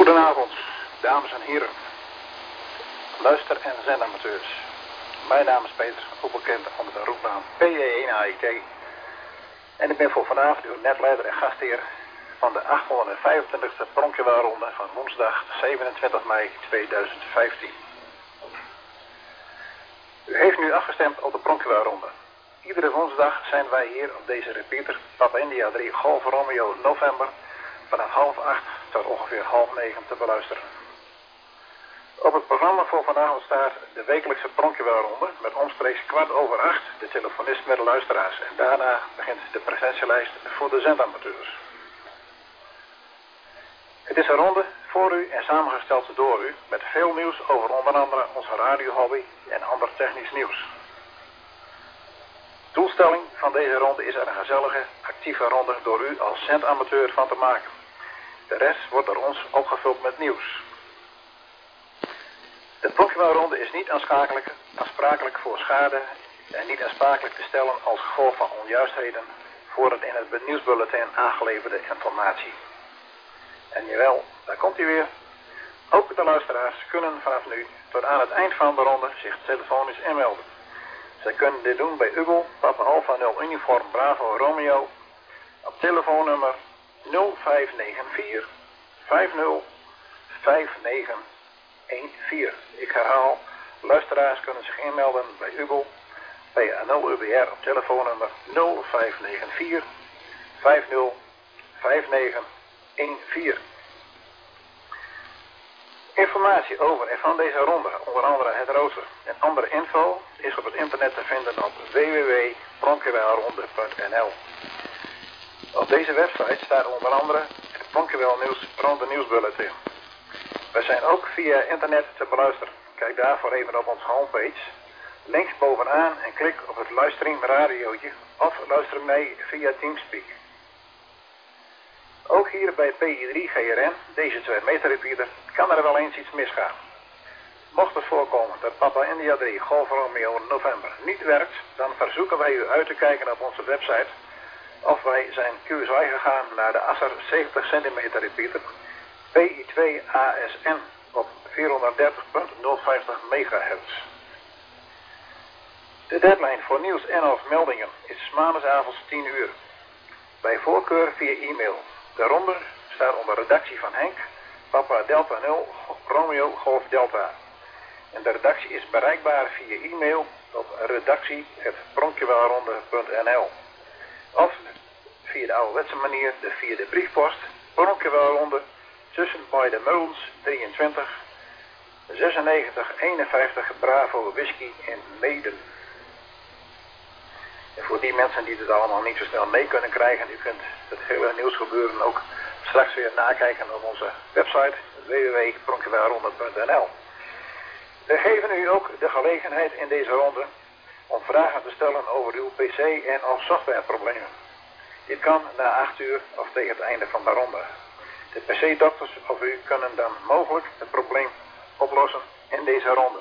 Goedenavond, dames en heren, luister- en zendamateurs. Mijn naam is Peter, ook bekend onder de roepnaam PE1AIT. En ik ben voor vanavond uw netleider en gastheer van de 825e Pronkjewelronde van woensdag 27 mei 2015. U heeft nu afgestemd op de Pronkjewelronde. Iedere woensdag zijn wij hier op deze repeater Papa India 3 Golf Romeo November vanaf 7:30 tot ongeveer 8:30 te beluisteren. Op het programma voor vanavond staat de wekelijkse Pronkjewelronde met omstreeks 7:15 de telefonist met de luisteraars. En daarna begint de presentielijst voor de zendamateurs. Het is een ronde voor u en samengesteld door u met veel nieuws over onder andere onze radiohobby en ander technisch nieuws. Doelstelling van deze ronde is er een gezellige, actieve ronde door u als zendamateur van te maken. De rest wordt door ons opgevuld met nieuws. De Pronkjewelronde is niet aansprakelijk voor schade en niet aansprakelijk te stellen als gevolg van onjuistheden voor het in het nieuwsbulletin aangeleverde informatie. En jawel, daar komt u weer. Ook de luisteraars kunnen vanaf nu tot aan het eind van de ronde zich telefonisch inmelden. Zij kunnen dit doen bij Hugo, Papa Alpha 0 Uniform Bravo Romeo op telefoonnummer 0594 50 5914. Ik herhaal, luisteraars kunnen zich inmelden bij Hugo, PA0 UBR op telefoonnummer 0594 50 5914. Informatie over en van deze ronde, onder andere het rooster en andere info, is op het internet te vinden op www.pronkjewelronde.nl. Op deze website staat onder andere het Pronkjewel Ronde nieuwsbulletin. We zijn ook via internet te beluisteren. Kijk daarvoor even op onze homepage. Links bovenaan en klik op het livestream radiootje of luister mee via Teamspeak. Ook hier bij PI3 GRN, deze 2 meter repeater, kan er wel eens iets misgaan. Mocht het voorkomen dat Papa India 3 Golf Romeo November niet werkt, dan verzoeken wij u uit te kijken op onze website of wij zijn QSI gegaan naar de Asser 70 cm repeater PI2 ASN op 430.050 MHz. De deadline voor nieuws en of meldingen is maandagavond 10 uur. Bij voorkeur via e-mail. De ronde staat onder redactie van Henk, Papa Delta 0, Romeo Golf Delta. En de redactie is bereikbaar via e-mail op redactie@pronkjewelronde.nl of via de ouderwetse manier via de briefpost Pronkjewelronde tussen bij de Meulens 23 96 51 Bravo Whisky in Meeden. En voor die mensen die dit allemaal niet zo snel mee kunnen krijgen, u kunt het hele nieuwsgebeuren ook straks weer nakijken op onze website www.pronkjewelronde.nl. We geven u ook de gelegenheid in deze ronde om vragen te stellen over uw PC en of softwareproblemen. Dit kan na 8 uur of tegen het einde van de ronde. De PC-dokters of u kunnen dan mogelijk het probleem oplossen in deze ronde.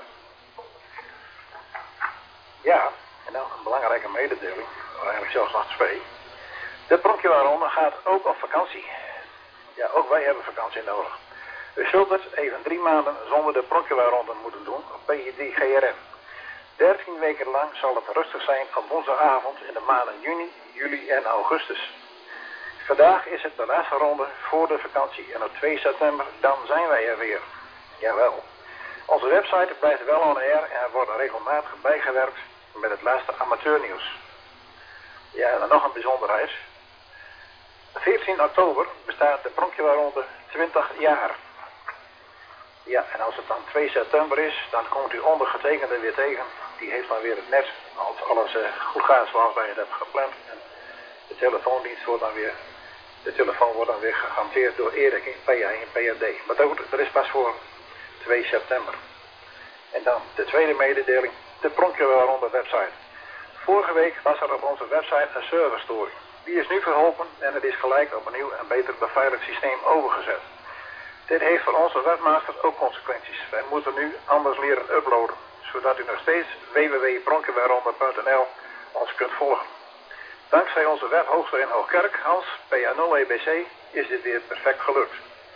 Ja, en dan een belangrijke mededeling, eigenlijk zelfs nog 2. De Pronkjewelronde gaat ook op vakantie. Ja, ook wij hebben vakantie nodig. U zult het even 3 maanden zonder de Pronkjewelronde moeten doen op PI3 GRN. 13 weken lang zal het rustig zijn op woensdagavond in de maanden juni, juli en augustus. Vandaag is het de laatste ronde voor de vakantie en op 2 september dan zijn wij er weer. Jawel. Onze website blijft wel on air en er wordt regelmatig bijgewerkt met het laatste amateurnieuws. Ja, en dan nog een bijzonderheid. 14 oktober bestaat de Pronkjewelronde 20 jaar. Ja, en als het dan 2 september is, dan komt u ondergetekende weer tegen. Die heeft dan weer het net, als alles goed gaat zoals wij het hebben gepland. En de telefoondienst wordt dan weer, de telefoon wordt dan weer gehanteerd door Erik in PA en PRD. Maar dat is pas voor 2 september. En dan de tweede mededeling, de Pronkjewelronde website. Vorige week was er op onze website een serverstoring. Die is nu verholpen en het is gelijk op een nieuw en beter beveiligd systeem overgezet. Dit heeft voor onze webmaster ook consequenties. Wij moeten nu anders leren uploaden, zodat u nog steeds www.pronkjewelronde.nl ons kunt volgen. Dankzij onze webhoster in Hoogkerk, Hans, PA0 EBC, is dit weer perfect gelukt.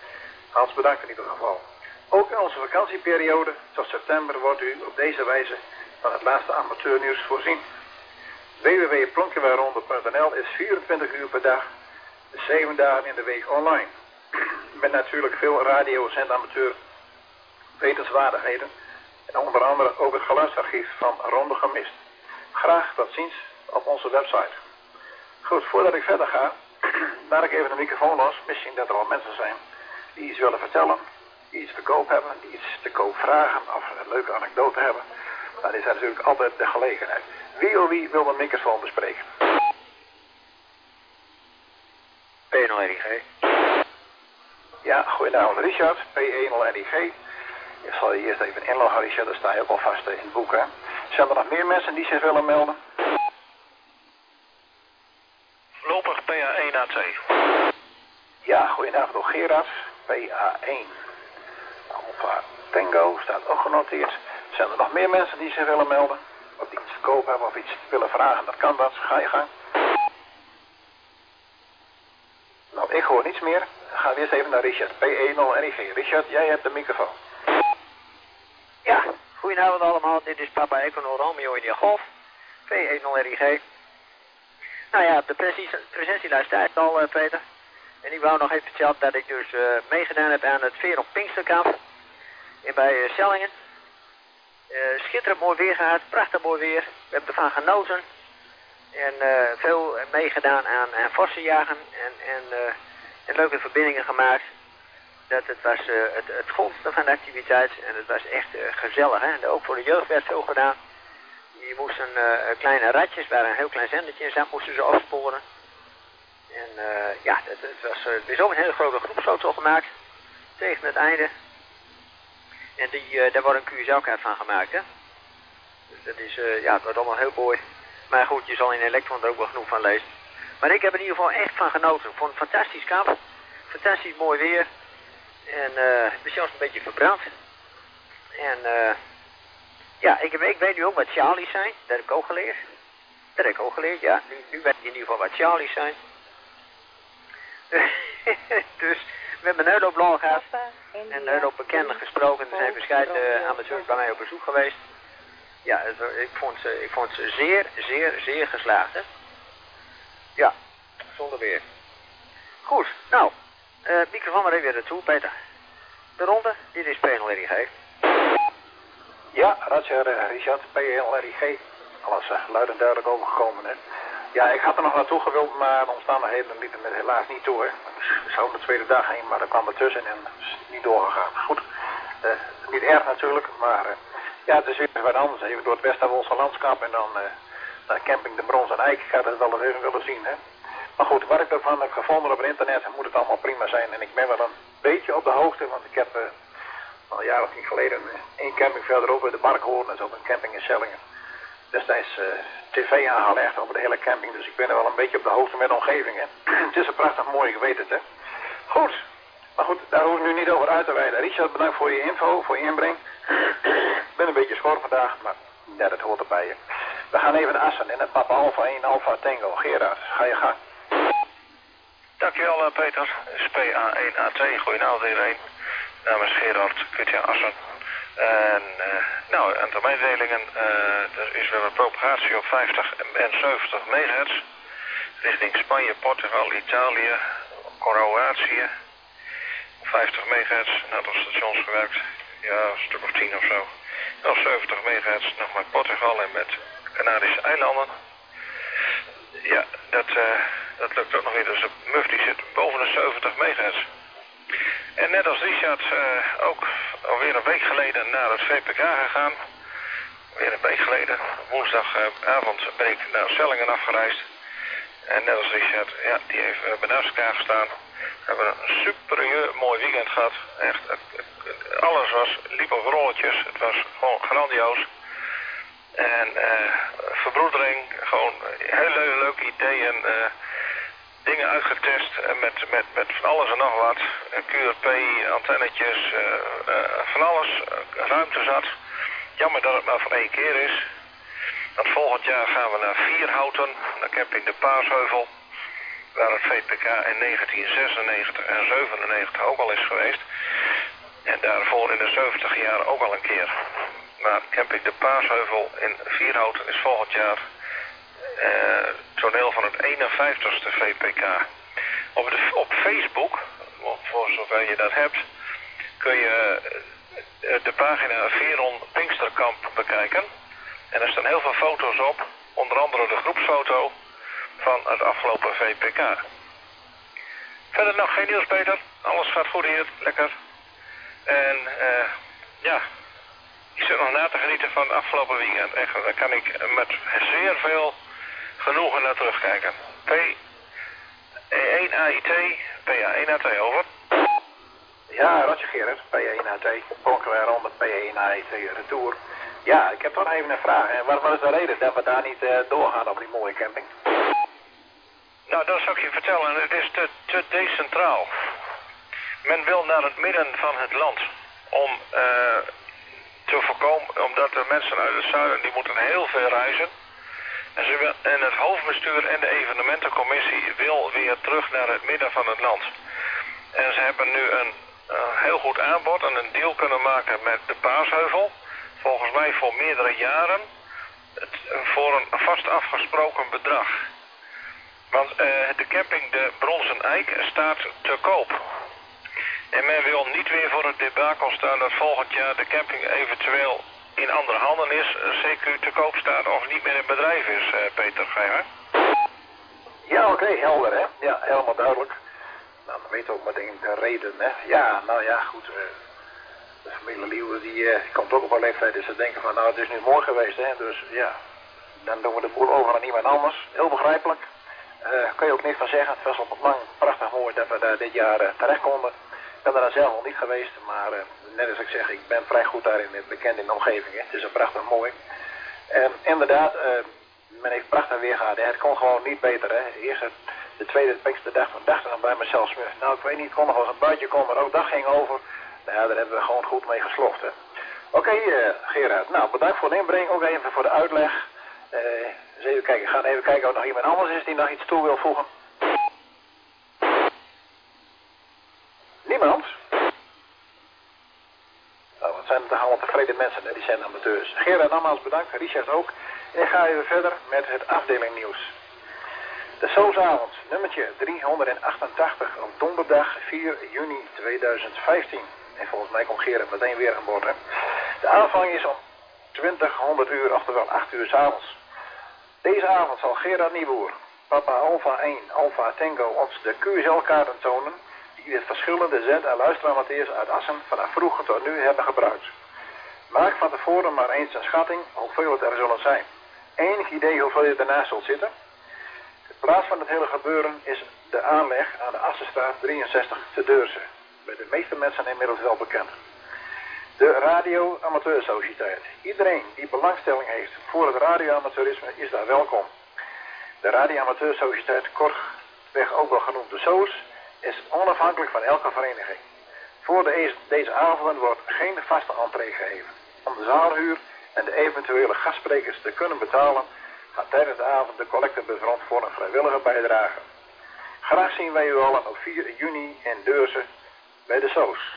Als bedankt in ieder geval. Ook in onze vakantieperiode tot september wordt u op deze wijze van het laatste amateurnieuws voorzien. www.pronkjewaaronder.nl is 24 uur per dag, 7 dagen in de week online. Met natuurlijk veel radio-zendamateur wetenswaardigheden en onder andere ook het geluidsarchief van Ronde Gemist. Graag tot ziens op onze website. Goed, voordat ik verder ga, laat ik even de microfoon los. Misschien dat er al mensen zijn die iets willen vertellen, die iets te koop hebben, die iets te koop vragen of een leuke anekdote hebben. Dan is dat natuurlijk altijd de gelegenheid. Wie wil de microfoon bespreken? P1LRIG. Ja, goedenavond Richard, P1LRIG. Ik zal je eerst even inloggen, Richard, daar sta je ook alvast in het boek, hè. Zijn er nog meer mensen die zich willen melden? Voorlopig PA1A2. Ja, goedenavond ook Gerard, PA1. Alpha Tango staat ook genoteerd. Zijn er nog meer mensen die zich willen melden? Of die iets te koop hebben of iets willen vragen? Dat kan dat, ga je gang. Nou, ik hoor niets meer. Dan gaan we eerst even naar Richard, P10RIG. Richard, jij hebt de microfoon. Ja, goedenavond allemaal. Dit is Papa Econo Romeo in de Golf. P10RIG. Nou ja, de presentielijst staat al, Peter. En ik wou nog even vertellen dat ik dus meegedaan heb aan het Veer Pinksterkamp. Bij Sellingen. Schitterend mooi weer gehad, prachtig mooi weer. We hebben ervan genoten. En veel meegedaan aan vossenjagen en leuke verbindingen gemaakt. Dat het was het volste van de activiteit en het was echt gezellig. Hè? En ook voor de jeugd werd veel gedaan. Die moesten kleine ratjes, waar een heel klein zendertje in zat, moesten ze opsporen. En ja, het was bijzonder een hele grote groepsfoto gemaakt tegen het einde. En daar wordt een QSL-kaart van gemaakt, hè. Dus dat is, ja, het wordt allemaal heel mooi. Maar goed, je zal in Electron er ook wel genoeg van lezen. Maar ik heb er in ieder geval echt van genoten. Ik vond het fantastisch kamp. Fantastisch mooi weer. En ben zelfs een beetje verbrand. En ja, ik weet nu ook wat Charlie's zijn. Dat heb ik ook geleerd. Dat heb ik ook geleerd, ja. Nu weet ik in ieder geval wat Charlie's zijn. Dus we hebben een hele hoop lol gehad. En een hele hoop bekenden gesproken. Er zijn verschillende amateurs bij mij op bezoek geweest. Ja, ik vond ze zeer geslaagd, hè. Ja, zonder weer. Goed, nou, microfoon maar even naartoe, Peter. De ronde, dit is P1LRIG. Ja, Roger, Richard, P1LRIG. Alles luid en duidelijk overgekomen, hè. Ja, ik had er nog naartoe gewild, maar de omstandigheden lieten me helaas niet toe, hè. Ik zou de tweede dag heen, maar er kwam er tussen en is niet doorgegaan. Goed, niet erg natuurlijk, maar ja, het is weer wat anders. Even door het Westerwolse landschap en dan naar camping de Brons en Eik. Ik had het wel even willen zien, hè. Maar goed, wat ik ervan heb gevonden op het internet, moet het allemaal prima zijn. En ik ben wel een beetje op de hoogte, want ik heb al een jaar of 10 geleden één camping verderop bij de Barkhoorn, dat is ook een camping in Sellingen. Destijds tv aangelegd over de hele camping, dus ik ben er wel een beetje op de hoogte met de omgeving. Hè. Het is een prachtig mooi, ik weet het, hè. Goed, maar goed, daar hoef ik nu niet over uit te wijden. Richard, bedankt voor je info, voor je inbreng. Ik ben een beetje schor vandaag, maar ja, dat hoort erbij je. We gaan even naar Assen in het Papa Alpha 1 Alpha Tango. Gerard, ga je gang. Dankjewel Peter, SPA1A2, goedenavond iedereen. Namens Gerard, QTA Assen. En nou, een aantal mededelingen. Er is weer een propagatie op 50 en 70 MHz. Richting Spanje, Portugal, Italië, Kroatië. Op 50 MHz, een aantal stations gewerkt. Ja, een stuk of 10 of zo. En op 70 MHz nog met Portugal en met Canadische eilanden. Ja, dat lukt ook nog weer. Dus de MUF die zit boven de 70 MHz. En net als Richard ook alweer een week geleden naar het VPK gegaan. Weer een week geleden. Woensdagavond ben ik naar Sellingen afgereisd. En net als Richard, ja, die heeft bij elkaar gestaan. We hebben een superieur mooi weekend gehad. Echt, alles liep op rolletjes. Het was gewoon grandioos. En verbroedering, gewoon heel leuke ideeën. Dingen uitgetest met van alles en nog wat. QRP, antennetjes, van alles. Ruimte zat. Jammer dat het maar voor 1 keer is. Want volgend jaar gaan we naar Vierhouten, naar camping de Paasheuvel. waar het VPK in 1996 en 97 ook al is geweest. En daarvoor in de 70 jaar ook al een keer. Maar camping de Paasheuvel in Vierhouten is volgend jaar toneel van het 51ste VPK. Op Facebook, voor zover je dat hebt, kun je de pagina Veron Pinksterkamp bekijken. En er staan heel veel foto's op, onder andere de groepsfoto van het afgelopen VPK. Verder nog geen nieuws, Peter. Alles gaat goed hier, lekker. En ja, ik zit nog na te genieten van het afgelopen weekend. Echt, daar kan ik met zeer veel genoegen naar terugkijken. P1AIT, PA1AT, over. Ja, Roger Gerrit, P1AT, Polkenwij rond P1AIT retour. Ja, ik heb toch even een vraag. En wat is de reden dat we daar niet doorgaan op die mooie camping? Nou, dat zou ik je vertellen. Het is te decentraal. Men wil naar het midden van het land om te voorkomen, omdat de mensen uit het zuiden, die moeten heel ver reizen. En het hoofdbestuur en de evenementencommissie wil weer terug naar het midden van het land. En ze hebben nu een heel goed aanbod en een deal kunnen maken met de Paasheuvel. Volgens mij voor meerdere jaren. Voor een vast afgesproken bedrag. Want de camping de Bronzen Eik staat te koop. En men wil niet weer voor het debakel staan dat volgend jaar de camping eventueel in andere handen is, CQ te koop staat of niet meer in bedrijf is, Peter. Ga je? Ja, oké, helder hè. Ja, helemaal duidelijk. Nou, dan weet je ook meteen de reden hè. Ja, nou ja, goed. De familie Liewe die komt ook op een leeftijd dus ze denken van nou het is nu mooi geweest hè. Dus ja, dan doen we de boel over aan iemand anders. Heel begrijpelijk. Kun je ook niks van zeggen. Het was op het lang prachtig mooi dat we daar dit jaar terecht konden. Ik ben er dan zelf nog niet geweest, maar net als ik zeg, ik ben vrij goed daarin bekend in de omgeving. Hè. Het is een prachtig mooi. Inderdaad, men heeft prachtig weer gehad. Hè. Het kon gewoon niet beter. Hè. De eerste, de tweede, de Pinksterdag dacht ik dan bij mezelf, nou ik weet niet, het kon nog wel eens een buitje komen, maar ook dat ging over. Nou ja, daar hebben we gewoon goed mee gesloft. Oké, Gerard, nou bedankt voor de inbreng, ook even voor de uitleg. Dus even kijken, we gaan even kijken of er nog iemand anders is die nog iets toe wil voegen. Niemand? Nou, wat zijn er toch allemaal tevreden mensen, hè? Die zijn amateurs. Gerard, nogmaals bedankt, Richard ook. En ik ga even verder met het afdelingnieuws. De Soosavond, nummertje 388 op donderdag 4 juni 2015. En volgens mij komt Gerard meteen weer aan boord. Hè? De aanvang is om 2000 uur, oftewel 8 uur 's avonds. Deze avond zal Gerard Nieboer, Papa Alpha 1, Alpha Tango, ons de QSL-kaarten tonen die de verschillende zend- en luisteramateurs uit Assen vanaf vroeger tot nu hebben gebruikt. Maak van tevoren maar eens een schatting hoeveel het er zullen zijn. Enig idee hoeveel je ernaast zult zitten? De plaats van het hele gebeuren is de aanleg aan de Assenstraat 63 te Deurzen. Bij de meeste mensen inmiddels wel bekend. De Radio Amateursociëteit. Iedereen die belangstelling heeft voor het radioamateurisme is daar welkom. De Radio Amateursociëteit, kortweg ook wel genoemd de SOS, is onafhankelijk van elke vereniging. Voor deze avonden wordt geen vaste entree gegeven. Om de zaalhuur en de eventuele gastsprekers te kunnen betalen, gaat tijdens de avond de collectebusrond voor een vrijwillige bijdrage. Graag zien wij u allen op 4 juni in Deurzen bij de SOS.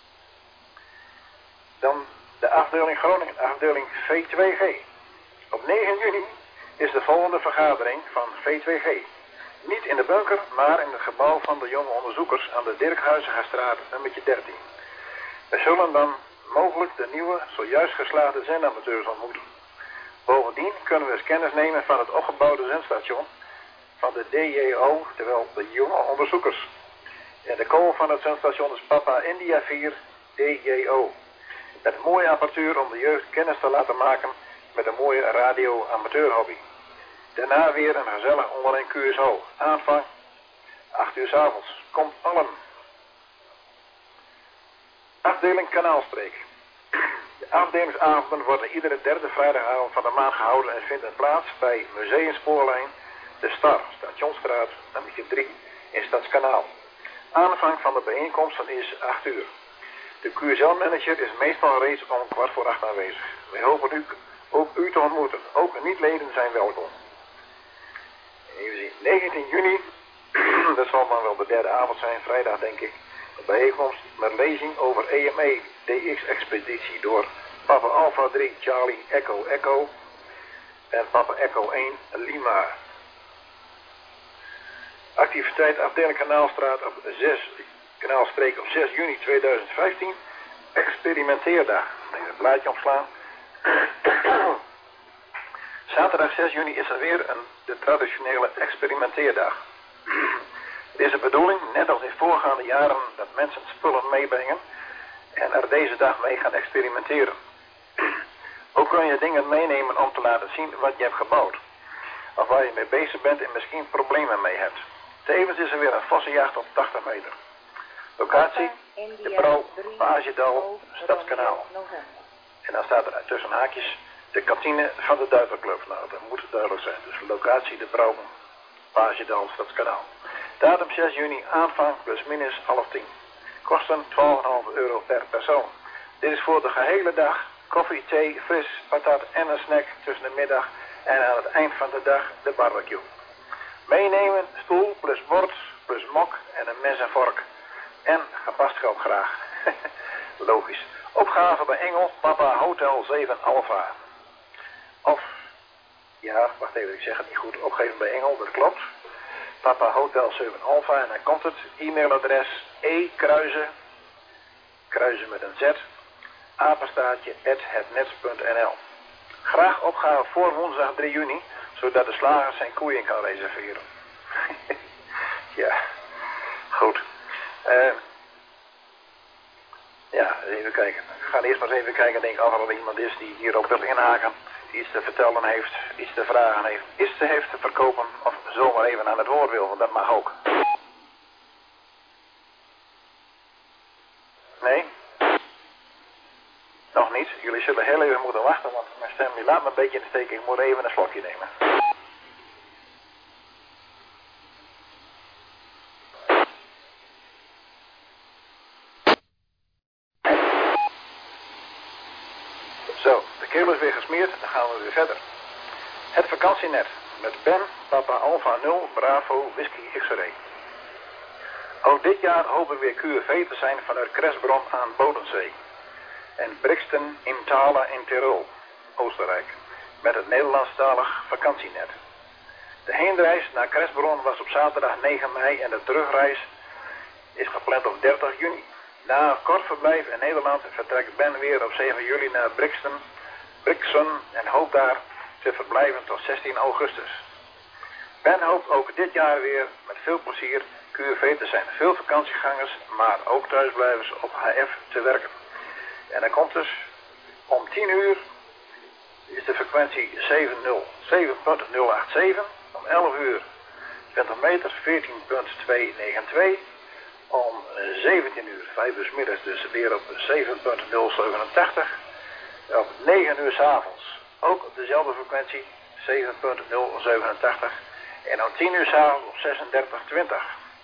Dan de afdeling Groningen, afdeling V2G. Op 9 juni is de volgende vergadering van V2G. Niet in de bunker, maar in het gebouw van de jonge onderzoekers aan de Dirkhuizenstraat, nummertje 13. We zullen dan mogelijk de nieuwe, zojuist geslaagde zendamateurs ontmoeten. Bovendien kunnen we eens kennis nemen van het opgebouwde zendstation van de DJO, terwijl de jonge onderzoekers. En de code van het zendstation is Papa India 4 DJO. Met een mooie apparatuur om de jeugd kennis te laten maken met een mooie radio-amateurhobby. Daarna weer een gezellig onderling QSO. Aanvang 8 uur 's avonds. Komt allen. Afdeling Kanaalstreek. De afdelingsavonden worden iedere derde vrijdagavond van de maand gehouden en vinden plaats bij Museumspoorlijn, de Star, Stationsstraat, nummer 3 in Stadskanaal. Aanvang van de bijeenkomsten is 8 uur. De QSL-manager is meestal reeds om 7:15 aanwezig. Wij hopen ook u te ontmoeten. Ook niet-leden zijn welkom. Even zien. 19 juni Dat zal dan wel de derde avond zijn, vrijdag denk ik. Een bijeenkomst met lezing over EME DX-expeditie door Papa Alpha 3 Charlie Echo Echo en Papa Echo 1 Lima. Activiteit afdeling Kanaalstraat op 6 juni 2015. Experimenteerdag. Even het blaadje opslaan. Zaterdag 6 juni is er weer de traditionele experimenteerdag. Het is de bedoeling, net als in voorgaande jaren, dat mensen spullen meebrengen en er deze dag mee gaan experimenteren. Ook kun je dingen meenemen om te laten zien wat je hebt gebouwd. Of waar je mee bezig bent en misschien problemen mee hebt. Tevens is er weer een vossenjacht op 80 meter. Locatie, de Brouw, Pagedal, Stadskanaal. En dan staat er tussen haakjes de kantine van de Duivelclub. Nou, dat moet duidelijk zijn. Dus locatie, de Brouw, Pagedal, Stadskanaal. Datum 6 juni, aanvang plus minus 9:30. Kosten €12,5 per persoon. Dit is voor de gehele dag. Koffie, thee, fris, patat en een snack tussen de middag en aan het eind van de dag de barbecue. Meenemen, stoel plus bord plus mok en een mes en vork. En gepast geld graag. Logisch. Opgave bij Engel, Papa Hotel 7 Alpha. Of, ja, wacht even, ik zeg het niet goed. Opgeven bij Engel, dat klopt. Papa Hotel 7 Alpha en dan komt het. E-mailadres kruizen met een z, apenstaartje@hetnet.nl. Graag opgave voor woensdag 3 juni, zodat de slager zijn koeien kan reserveren. Ja, goed. Ja, even kijken. Ik ga eerst maar eens even kijken, denk of er iemand is die hierop wil inhaken, iets te vertellen heeft, iets te vragen heeft, iets te heeft te verkopen of zomaar even aan het woord wil, want dat mag ook. Nee? Nog niet. Jullie zullen heel even moeten wachten, want mijn stem die laat me een beetje in de steek. Ik moet even een slokje nemen. Zo, de keel is weer gesmeerd. Dan gaan we weer verder. Het vakantienet met Ben, Papa Alpha 0, Bravo, Whisky X-Ray. Ook dit jaar hopen we weer QFV te zijn vanuit Cresbron aan Bodensee. En Brixen in Thale in Tirol, Oostenrijk, met het Nederlandstalig vakantienet. De heenreis naar Cresbron was op zaterdag 9 mei en de terugreis is gepland op 30 juni. Na een kort verblijf in Nederland vertrekt Ben weer op 7 juli naar Brixen en hoopt daar te verblijven tot 16 augustus. Ben hoopt ook dit jaar weer met veel plezier QFV te zijn. Veel vakantiegangers, maar ook thuisblijvers op HF te werken. En dan komt dus om 10 uur is de frequentie 7.087. Om 11 uur 20 meter 14.292. Om 17 uur 5 uur 's middags dus weer op 7.087. Op 9 uur 's avonds ook op dezelfde frequentie 7.087. En om 10 uur 's avonds op 3620.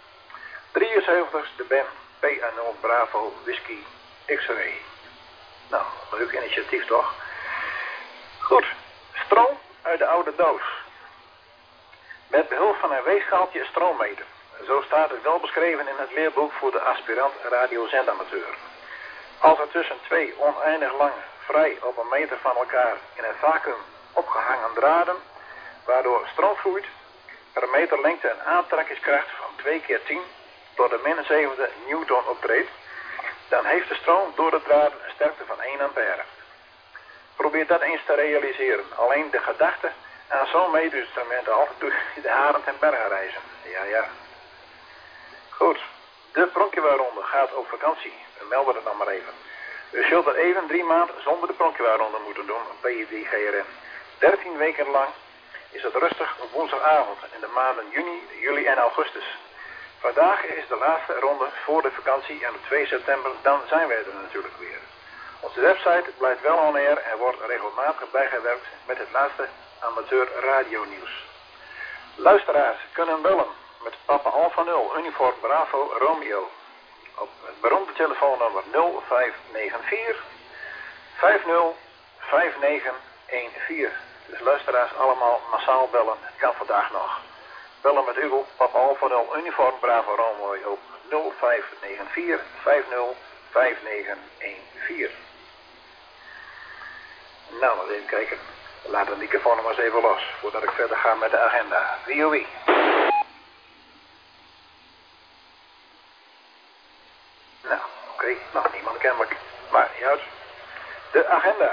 73 de Ben PA0 Bravo Whisky X-Ray. Nou, leuk initiatief toch? Goed, stroom uit de oude doos. Met behulp van een weegschaaltje stroommeten. Zo staat het wel beschreven in het leerboek voor de aspirant radiozendamateur. Als er tussen twee oneindig lang, vrij op een meter van elkaar in een vacuüm opgehangen draden, waardoor stroom vloeit, per meter lengte een aantrekkingskracht van 2 keer 10 tot de min 7 Newton optreedt, dan heeft de stroom door de draad een sterkte van 1 ampère. Probeer dat eens te realiseren. Alleen de gedachte aan zo'n meetinstrument altijd door de Haren ten Bergen reizen. Ja. Goed, de Pronkjewaarronde gaat op vakantie. We melden het dan maar even. U zult er even 3 maanden zonder de Pronkjewaarronde moeten doen op PID GRN. 13 weken lang is het rustig op woensdagavond in de maanden juni, juli en augustus. Vandaag is de laatste ronde voor de vakantie en op 2 september dan zijn wij er natuurlijk weer. Onze website blijft wel on air en wordt regelmatig bijgewerkt met het laatste amateur radionieuws. Luisteraars kunnen bellen met Papa Alpha 0 Uniform Bravo Romeo op het beroemde telefoonnummer 0594 505914. Dus luisteraars allemaal massaal bellen. Het kan vandaag nog. bellen met Hugo, Papa Alfa 0, uniform Bravo Romeo op 0594 50 5914. Nou, eens even kijken. Laat de microfoon nog maar eens even los, voordat ik verder ga met de agenda. Wie of wie? Nou, oké, nog niemand kennelijk. Maar niet uit. De agenda.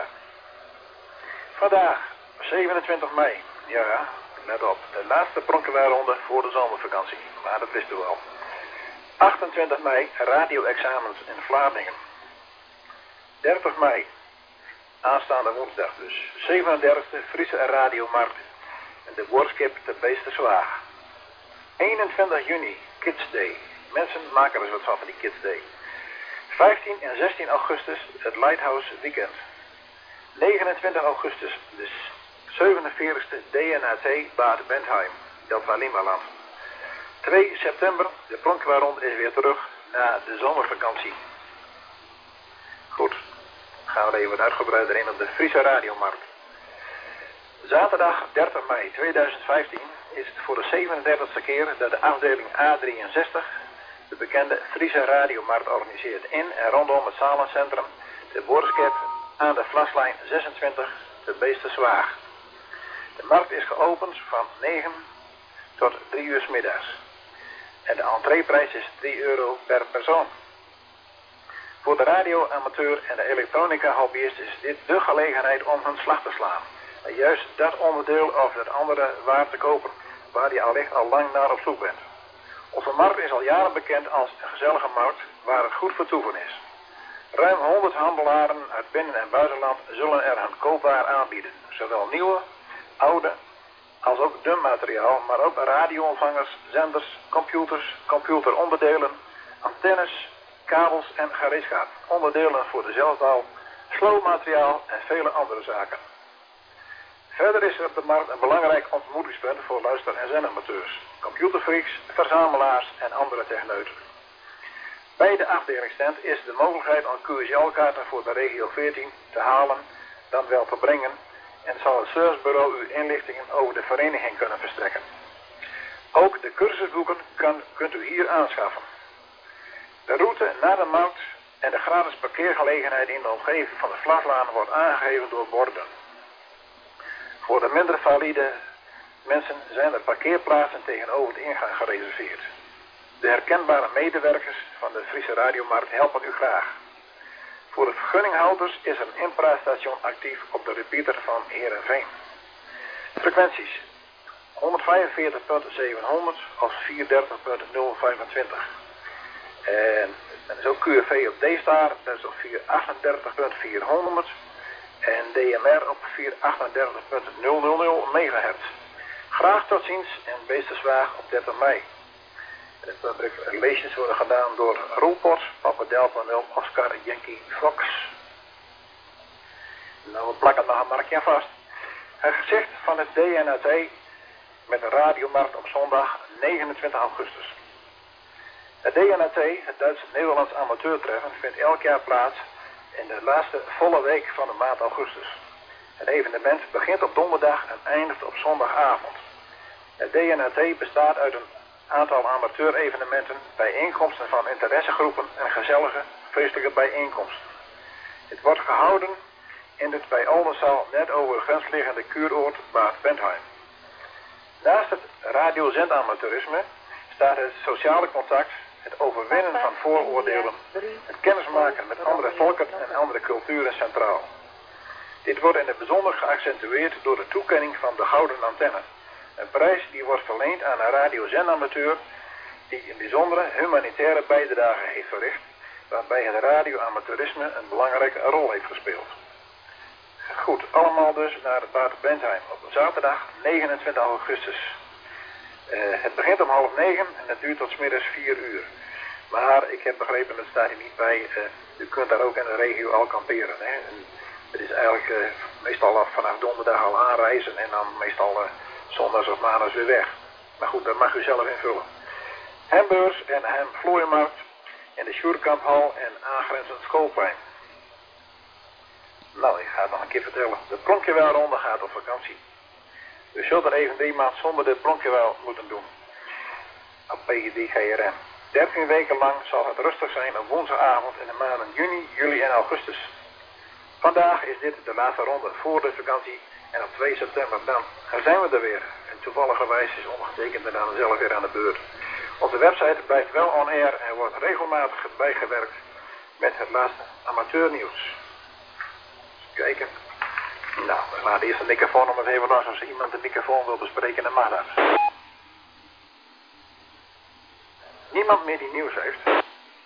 Vandaag, 27 mei. Ja, let op. De laatste pronkenwaarronde voor de zomervakantie. Maar dat wist u wel. 28 mei, radio-examens in Vlaardingen. 30 mei, aanstaande woensdag dus. 37e Friese radiomarkt. En de woordskip de Beeste Zwaag. 21 juni, Kids Day. Mensen maken er eens wat van die Kids Day. 15 en 16 augustus, het Lighthouse Weekend. 29 augustus, de 47e DNAT Bad Bentheim, Delta-Limaland. 2 september, de pronkwaaronde is weer terug na de zomervakantie. Goed, gaan we even wat uitgebreider in op de Friese radiomarkt. Zaterdag 30 mei 2015 is het voor de 37e keer dat de afdeling A63 de bekende Friese radiomarkt organiseert in en rondom het Zalencentrum, de Boorskep aan de Vlaslijn 26, de Beeste Zwaag. De markt is geopend van 9 tot 3 uur 's middags. En de entreeprijs is €3 per persoon. Voor de radioamateur en de elektronica-hobbyist is dit de gelegenheid om hun slag te slaan. En juist dat onderdeel of dat andere waar te kopen waar je allicht al lang naar op zoek bent. Onze markt is al jaren bekend als een gezellige markt waar het goed vertoeven is. Ruim 100 handelaren uit binnen- en buitenland zullen er hun koopwaar aanbieden. Zowel nieuwe, oude als ook dun materiaal, maar ook radioontvangers, zenders, computers, computeronderdelen, antennes, kabels en gereedschap. Onderdelen voor de zelfbouw, sloopmateriaal en vele andere zaken. Verder is er op de markt een belangrijk ontmoetingspunt voor luister- en zendamateurs, computerfreaks, verzamelaars en andere techneuten. Bij de afdelingsstand is de mogelijkheid om QSL-kaarten voor de regio 14 te halen, dan wel te brengen, en zal het servicebureau u inlichtingen over de vereniging kunnen verstrekken. Ook de cursusboeken kunt u hier aanschaffen. De route naar de markt en de gratis parkeergelegenheid in de omgeving van de Vlaslaan wordt aangegeven door borden. Voor de minder valide mensen zijn er parkeerplaatsen tegenover de ingang gereserveerd. De herkenbare medewerkers van de Friese radiomarkt helpen u graag. Voor de vergunninghouders is er een inpraatstation actief op de repeater van Heerenveen. Frequenties 145.700 of 430.025. En dat is ook QFV op D-Star, dat is op 438.400 en DMR op 438.000 MHz. Graag tot ziens en Beestenswaag op 30 mei. De public relations worden gedaan door Roelport, Papa Delta 0, Oscar Yankee Fox. Nou, we plakken nog een markje aan vast. Het gezicht van het DNAT met een radiomarkt op zondag 29 augustus. Het DNAT, het Duits-Nederlands amateurtreffen, vindt elk jaar plaats in de laatste volle week van de maand augustus. Het evenement begint op donderdag en eindigt op zondagavond. Het DNAT bestaat uit een aantal amateurevenementen, bijeenkomsten van interessegroepen en gezellige feestelijke bijeenkomsten. Het wordt gehouden in het bij Oldenzaal net over de grens liggende kuuroord Bad Bentheim. Naast het radiozendamateurisme staat het sociale contact, het overwinnen van vooroordelen, het kennismaken met andere volken en andere culturen centraal. Dit wordt in het bijzonder geaccentueerd door de toekenning van de Gouden Antenne. Een prijs die wordt verleend aan een radiozendamateur die een bijzondere humanitaire bijdrage heeft verricht, waarbij het radioamateurisme een belangrijke rol heeft gespeeld. Goed, allemaal dus naar het Bad Bentheim op zaterdag 29 augustus. Het begint om 8:30 en het duurt tot 's middags 4 uur. Maar ik heb begrepen, dat staat hier niet bij, u kunt daar ook in de regio al kamperen. Hè? En het is eigenlijk meestal vanaf donderdag al aanreizen en dan meestal zondags of maandags weer weg. Maar goed, dat mag u zelf invullen. Hembeurs en Hemvlooimarkt in de Sjoerkamphal en aangrenzend schoolplein. Nou, ik ga het nog een keer vertellen. De Pronkjewelronde gaat op vakantie. U zult er even 3 maanden zonder de Pronkjewel moeten doen. op PGD-GRM. 13 weken lang zal het rustig zijn op woensdagavond in de maanden juni, juli en augustus. Vandaag is dit de laatste ronde voor de vakantie en op 2 september dan zijn we er weer. En toevalligerwijs is ondergetekende dan zelf weer aan de beurt. Onze website blijft wel on air en wordt regelmatig bijgewerkt met het laatste amateurnieuws. Eens kijken. Nou, we laten eerst de microfoon om het even los. Als iemand de microfoon wil bespreken, dan mag dat. Niemand meer die nieuws heeft.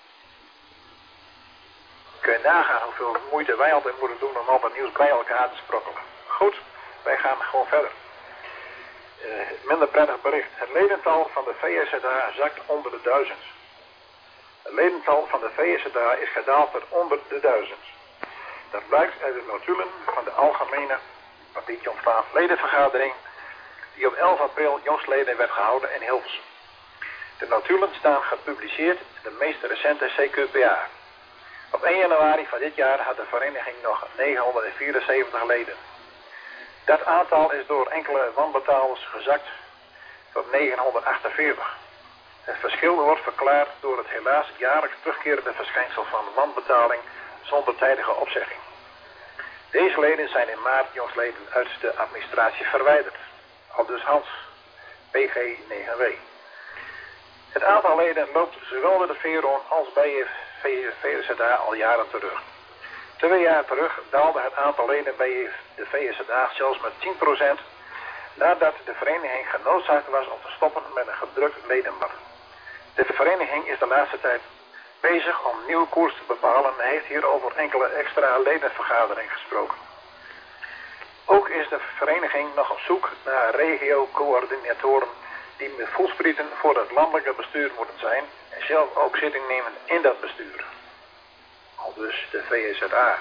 Kun je nagaan hoeveel moeite wij altijd moeten doen om al het nieuws bij elkaar te sprokkelen. Goed, wij gaan gewoon verder. Minder prettig bericht. Het ledental van de VSZA zakt onder de 1000. Het ledental van de VSZA is gedaald tot onder de 1000. Dat blijkt uit de notulen van de algemene partietje ontstaan ledenvergadering die op 11 april jongstleden werd gehouden in Hilversum. De notulen staan gepubliceerd in de meest recente CQPA. Op 1 januari van dit jaar had de vereniging nog 974 leden. Dat aantal is door enkele wanbetalers gezakt tot 948. Het verschil wordt verklaard door het helaas jaarlijks terugkerende verschijnsel van wanbetaling zonder tijdige opzegging. Deze leden zijn in maart jongstleden uit de administratie verwijderd. Aldus Hans, PG9W. Het aantal leden loopt zowel bij de VERON als bij VSZA al jaren terug. 2 jaar terug daalde het aantal leden bij de VSZA zelfs met 10% nadat de vereniging genoodzaakt was om te stoppen met een gedrukt ledenblad. De vereniging is de laatste tijd bezig om nieuwe koers te bepalen en heeft hierover enkele extra ledenvergaderingen gesproken. Ook is de vereniging nog op zoek naar regio-coördinatoren die met voelsprieten voor het landelijke bestuur moeten zijn en zelf ook zitting nemen in dat bestuur. Aldus de VSZA.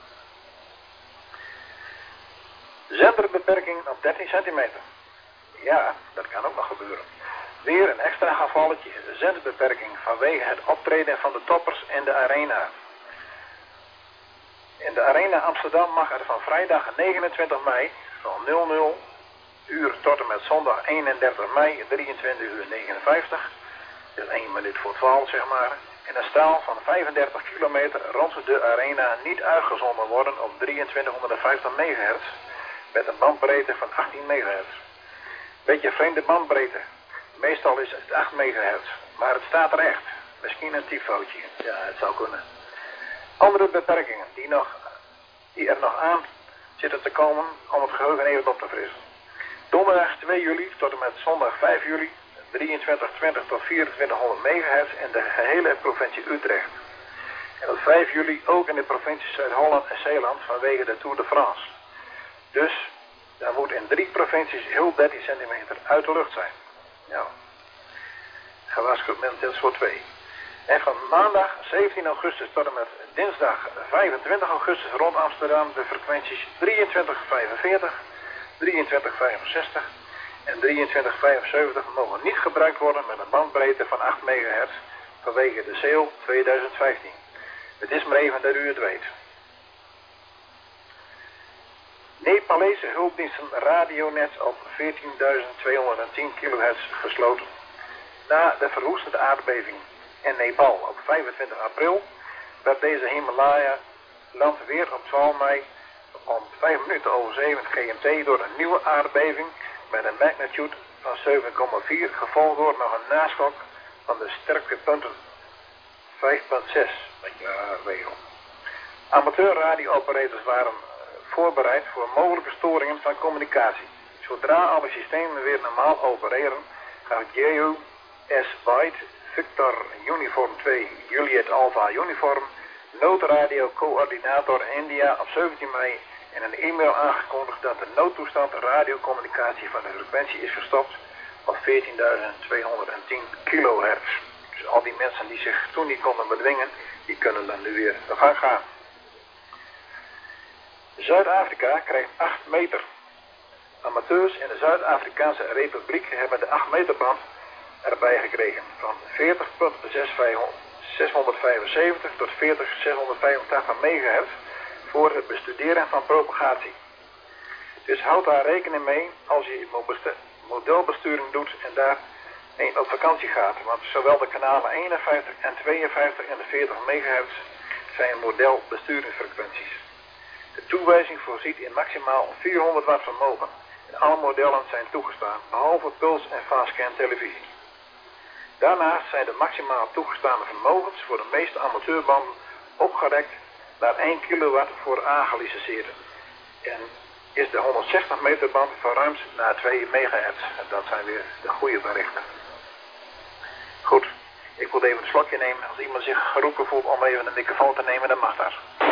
Zenderbeperking op 13 centimeter. Ja, dat kan ook nog gebeuren. Weer een extra gevalletje zendbeperking vanwege het optreden van de toppers in de arena. In de arena Amsterdam mag er van vrijdag 29 mei van 00 uur tot en met zondag 31 mei 23 uur 59, dus 1 minuut voor 12 zeg maar, in een straal van 35 kilometer rond de arena niet uitgezonden worden op 2350 MHz met een bandbreedte van 18 MHz. Beetje vreemde bandbreedte. Meestal is het 8 MHz, maar het staat er echt. Misschien een typfoutje. Ja, het zou kunnen. Andere beperkingen die er nog aan zitten te komen om het geheugen even op te frissen. Donderdag 2 juli tot en met zondag 5 juli 2320 tot 2400 MHz in de gehele provincie Utrecht. En op 5 juli ook in de provincies Zuid-Holland en Zeeland vanwege de Tour de France. Dus daar moet in 3 provincies heel 13 centimeter uit de lucht zijn. Ja. Gewaarschuwd minstens voor 2. En van maandag 17 augustus tot en met dinsdag 25 augustus rond Amsterdam de frequenties 2345, 2365 en 2375 mogen niet gebruikt worden met een bandbreedte van 8 MHz vanwege de SEO 2015. Het is maar even dat u het weet. Nepalese hulpdiensten radionet op 14.210 kHz gesloten. Na de verwoestende aardbeving in Nepal op 25 april werd deze Himalaya-land weer op 12 mei om 5 minuten over 7 GMT door een nieuwe aardbeving met een magnitude van 7,4 gevolgd door nog een naschok van de sterke punten 5,6. Regel. Amateurradio-operators waren voorbereid voor mogelijke storingen van communicatie. Zodra alle systemen weer normaal opereren, gaat JUS Byte Victor Uniform 2 Juliet Alpha Uniform noodradio coördinator India op 17 mei in een e-mail aangekondigd dat de noodtoestand radiocommunicatie van de frequentie is gestopt op 14.210 kHz. Dus al die mensen die zich toen niet konden bedwingen, die kunnen dan nu weer de gang gaan. Zuid-Afrika krijgt 8 meter. Amateurs in de Zuid-Afrikaanse Republiek hebben de 8 meter band erbij gekregen. Van 40.675 tot 40.685 MHz voor het bestuderen van propagatie. Dus houd daar rekening mee als je modelbesturing doet en daar en op vakantie gaat. Want zowel de kanalen 51 en 52 en de 40 MHz zijn modelbesturingsfrequenties. De toewijzing voorziet in maximaal 400 watt vermogen. En alle modellen zijn toegestaan, behalve puls- en fastscan televisie. Daarnaast zijn de maximaal toegestane vermogens voor de meeste amateurbanden opgerekt naar 1 kilowatt voor aangelicenseerden. En is de 160 meter band verruimd naar 2 megahertz. En dat zijn weer de goede berichten. Goed, ik moet even een slokje nemen. Als iemand zich geroepen voelt om even een microfoon te nemen, dan mag dat.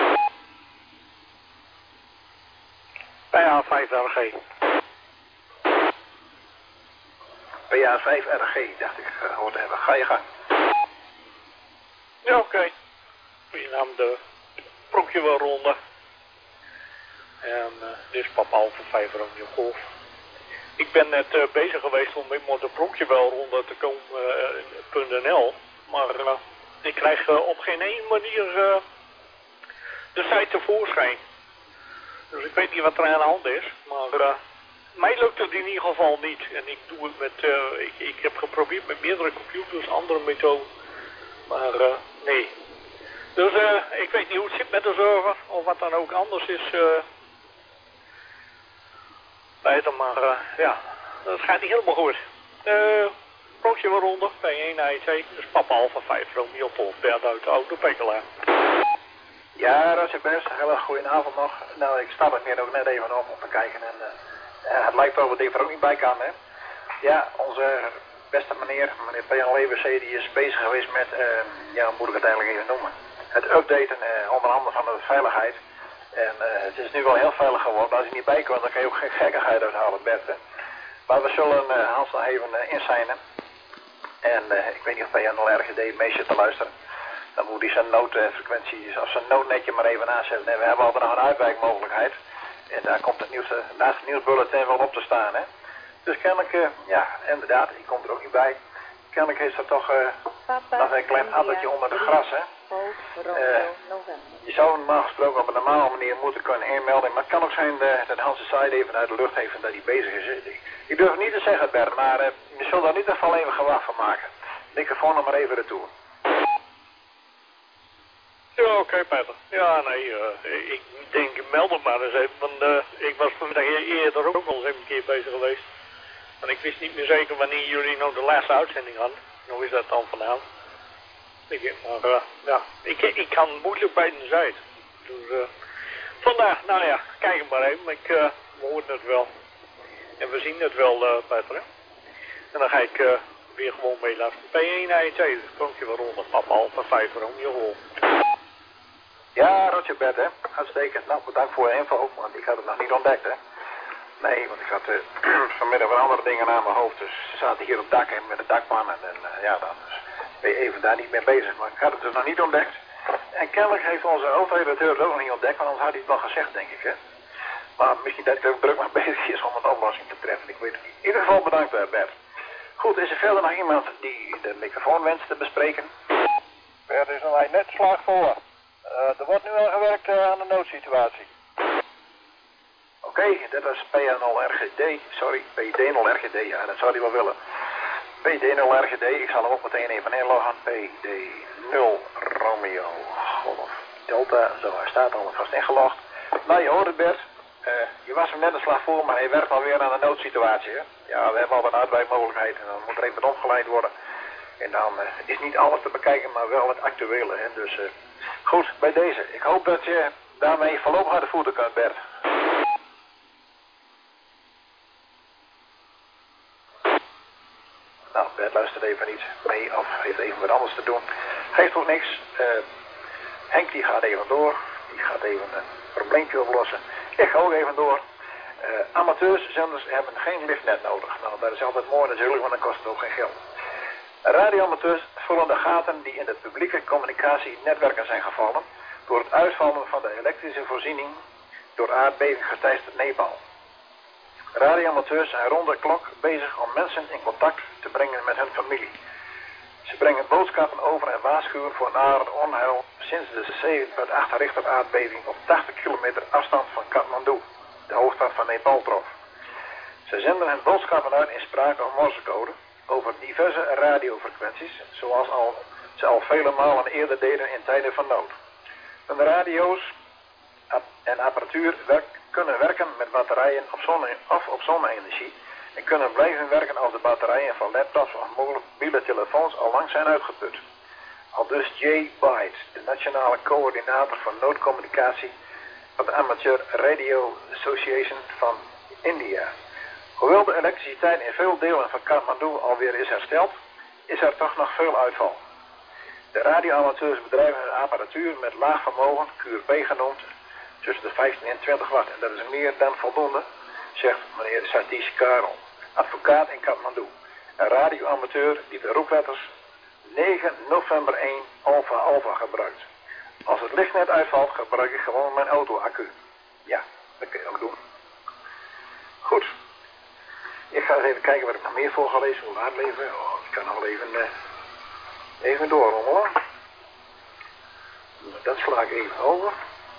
PA5RG. PA5RG, dacht ik gehoord te hebben. Ga je gang. Ja, oké. Je nam de pronkje wel ronden. En dit is papa Alpha 5 Romeo Golf. Ik ben net bezig geweest om met de pronkje wel ronden te komen .nl. Maar ik krijg op geen één manier de site tevoorschijn. Dus ik weet niet wat er aan de hand is. Maar mij lukt het in ieder geval niet. En ik doe het met, ik heb geprobeerd met meerdere computers, andere methoden. Maar nee. Dus ik weet niet hoe het zit met de server. Of wat dan ook anders is. Beter, maar ja. Dat gaat niet helemaal goed. Pronkje weer ronder. P1 IC. Dus papa Alpha 5 Romeo Golf. Bert uit de auto Pekelaar. Ja, dat is best. Een hele goede avond nog. Nou, ik sta er meer ook net even op om te kijken. En het lijkt wel dat ik er ook niet bij kan, hè. Ja, onze beste meneer P.N. Leverc, die is bezig geweest met, ja, hoe moet ik het eigenlijk even noemen? Het updaten, onder andere van de veiligheid. En het is nu wel heel veilig geworden. Als je niet bij komt, dan kan je ook geen gekkigheid uithalen, Bert, hè. Maar we zullen Hans nog even insignen. En ik weet niet of P.N. RGD mee zit te luisteren. Dan moet hij zijn noodfrequentie, of zijn noodnetje maar even aanzetten. En we hebben altijd nog een uitwijkmogelijkheid. En daar komt het nieuwste, naast het nieuwsbulletin wel op te staan, hè. Dus kennelijk, ja, inderdaad, die komt er ook niet bij. Kennelijk is er toch nog een klein addertje onder de gras, hè. Je zou normaal gesproken op een normale manier moeten kunnen inmelden. Maar het kan ook zijn dat Hans de site even uit de lucht heeft en dat hij bezig is. Ik durf het niet te zeggen, Bert, maar je zult daar in ieder geval even gewacht van maken. Microfoon nog maar even retour. Ja, oké, Peter. Ja, nee, ik denk, meld het maar eens even, want ik was vanmiddag eerder ook al eens een keer bezig geweest. En ik wist niet meer zeker wanneer jullie nou de laatste uitzending hadden. Hoe is dat dan vanavond? Maar ja, ik kan moeilijk bij de zijde. Dus vandaag, nou ja, kijk het maar even. We horen het wel. En we zien het wel, Peter, hè? En dan ga ik weer gewoon meeluisteren. P1 IC, dus komt je wel rond. Papa Alpha 5 Romeo Golf. Ja, Roger Bert, hè. Uitstekend. Nou, bedankt voor de info, want ik had het nog niet ontdekt, hè. Nee, want ik had vanmiddag wel andere dingen aan mijn hoofd. Dus ze zaten hier op dak, hè, met de dakpannen. En ja, dan ben je even daar niet mee bezig. Maar ik had het dus nog niet ontdekt. En kennelijk heeft onze hoofdredacteur het ook nog niet ontdekt, want anders had hij het wel gezegd, denk ik, hè. Maar misschien dat hij ook druk mee bezig is om een oplossing te treffen. Ik weet het niet. In ieder geval bedankt, Bert. Goed, is er verder nog iemand die de microfoon wenst te bespreken? Bert is een net slag voor. Er wordt nu al gewerkt aan de noodsituatie. Oké, dat is P0RGD, sorry, PD0RGD, ja, dat zou hij wel willen. PD0RGD, ik zal hem ook meteen even inloggen. PD0 Romeo Golf Delta, zo, hij staat al vast ingelogd. Nou, je hoort het, Bert, je was hem net een slag voor, maar hij werkt alweer aan de noodsituatie, hè. Ja, we hebben al een uitwijkmogelijkheid en dan moet er even opgeleid worden. En dan is niet alles te bekijken, maar wel het actuele, hè. Dus goed, bij deze. Ik hoop dat je daarmee voorlopig uit de voeten kunt, Bert. Nou, Bert luistert even niet mee of heeft even wat anders te doen. Geeft ook niks. Henk die gaat even door. Die gaat even een probleempje oplossen. Ik ga ook even door. Amateurzenders hebben geen liftnet nodig. Nou, dat is altijd mooi natuurlijk, want dan kost het ook geen geld. Radioamateurs vullen de gaten die in de publieke communicatienetwerken zijn gevallen door het uitvallen van de elektrische voorziening door aardbeving geteisterd Nepal. Radioamateurs zijn rond de klok bezig om mensen in contact te brengen met hun familie. Ze brengen boodschappen over en waarschuwen voor nare onheil sinds de 7,8 Richter aardbeving op 80 kilometer afstand van Kathmandu, de hoofdstad van Nepal, trof. Ze zenden hun boodschappen uit in sprake- of morsecode over diverse radiofrequenties, zoals ze al vele malen eerder deden in tijden van nood. Hun radio's en apparatuur kunnen werken met batterijen op zonne-energie en kunnen blijven werken als de batterijen van laptops of mobiele telefoons al lang zijn uitgeput. Aldus Jay Byte, de nationale coördinator van noodcommunicatie van de Amateur Radio Association van India. Hoewel de elektriciteit in veel delen van Kathmandu alweer is hersteld, is er toch nog veel uitval. De radioamateurs bedrijven hun apparatuur met laag vermogen, QRP genoemd, tussen de 15 en 20 watt. En dat is meer dan voldoende, zegt meneer Satish Karel, advocaat in Kathmandu. Een radioamateur die de roepletters 9 november 1 Alpha Alpha gebruikt. Als het lichtnet uitvalt, gebruik ik gewoon mijn auto-accu. Ja, dat kun je ook doen. Goed. Ik ga eens even kijken wat ik nog meer voor ga lezen. Hoe laat leven? Oh, ik kan nog wel even doorrommelen. Dat sla ik even over.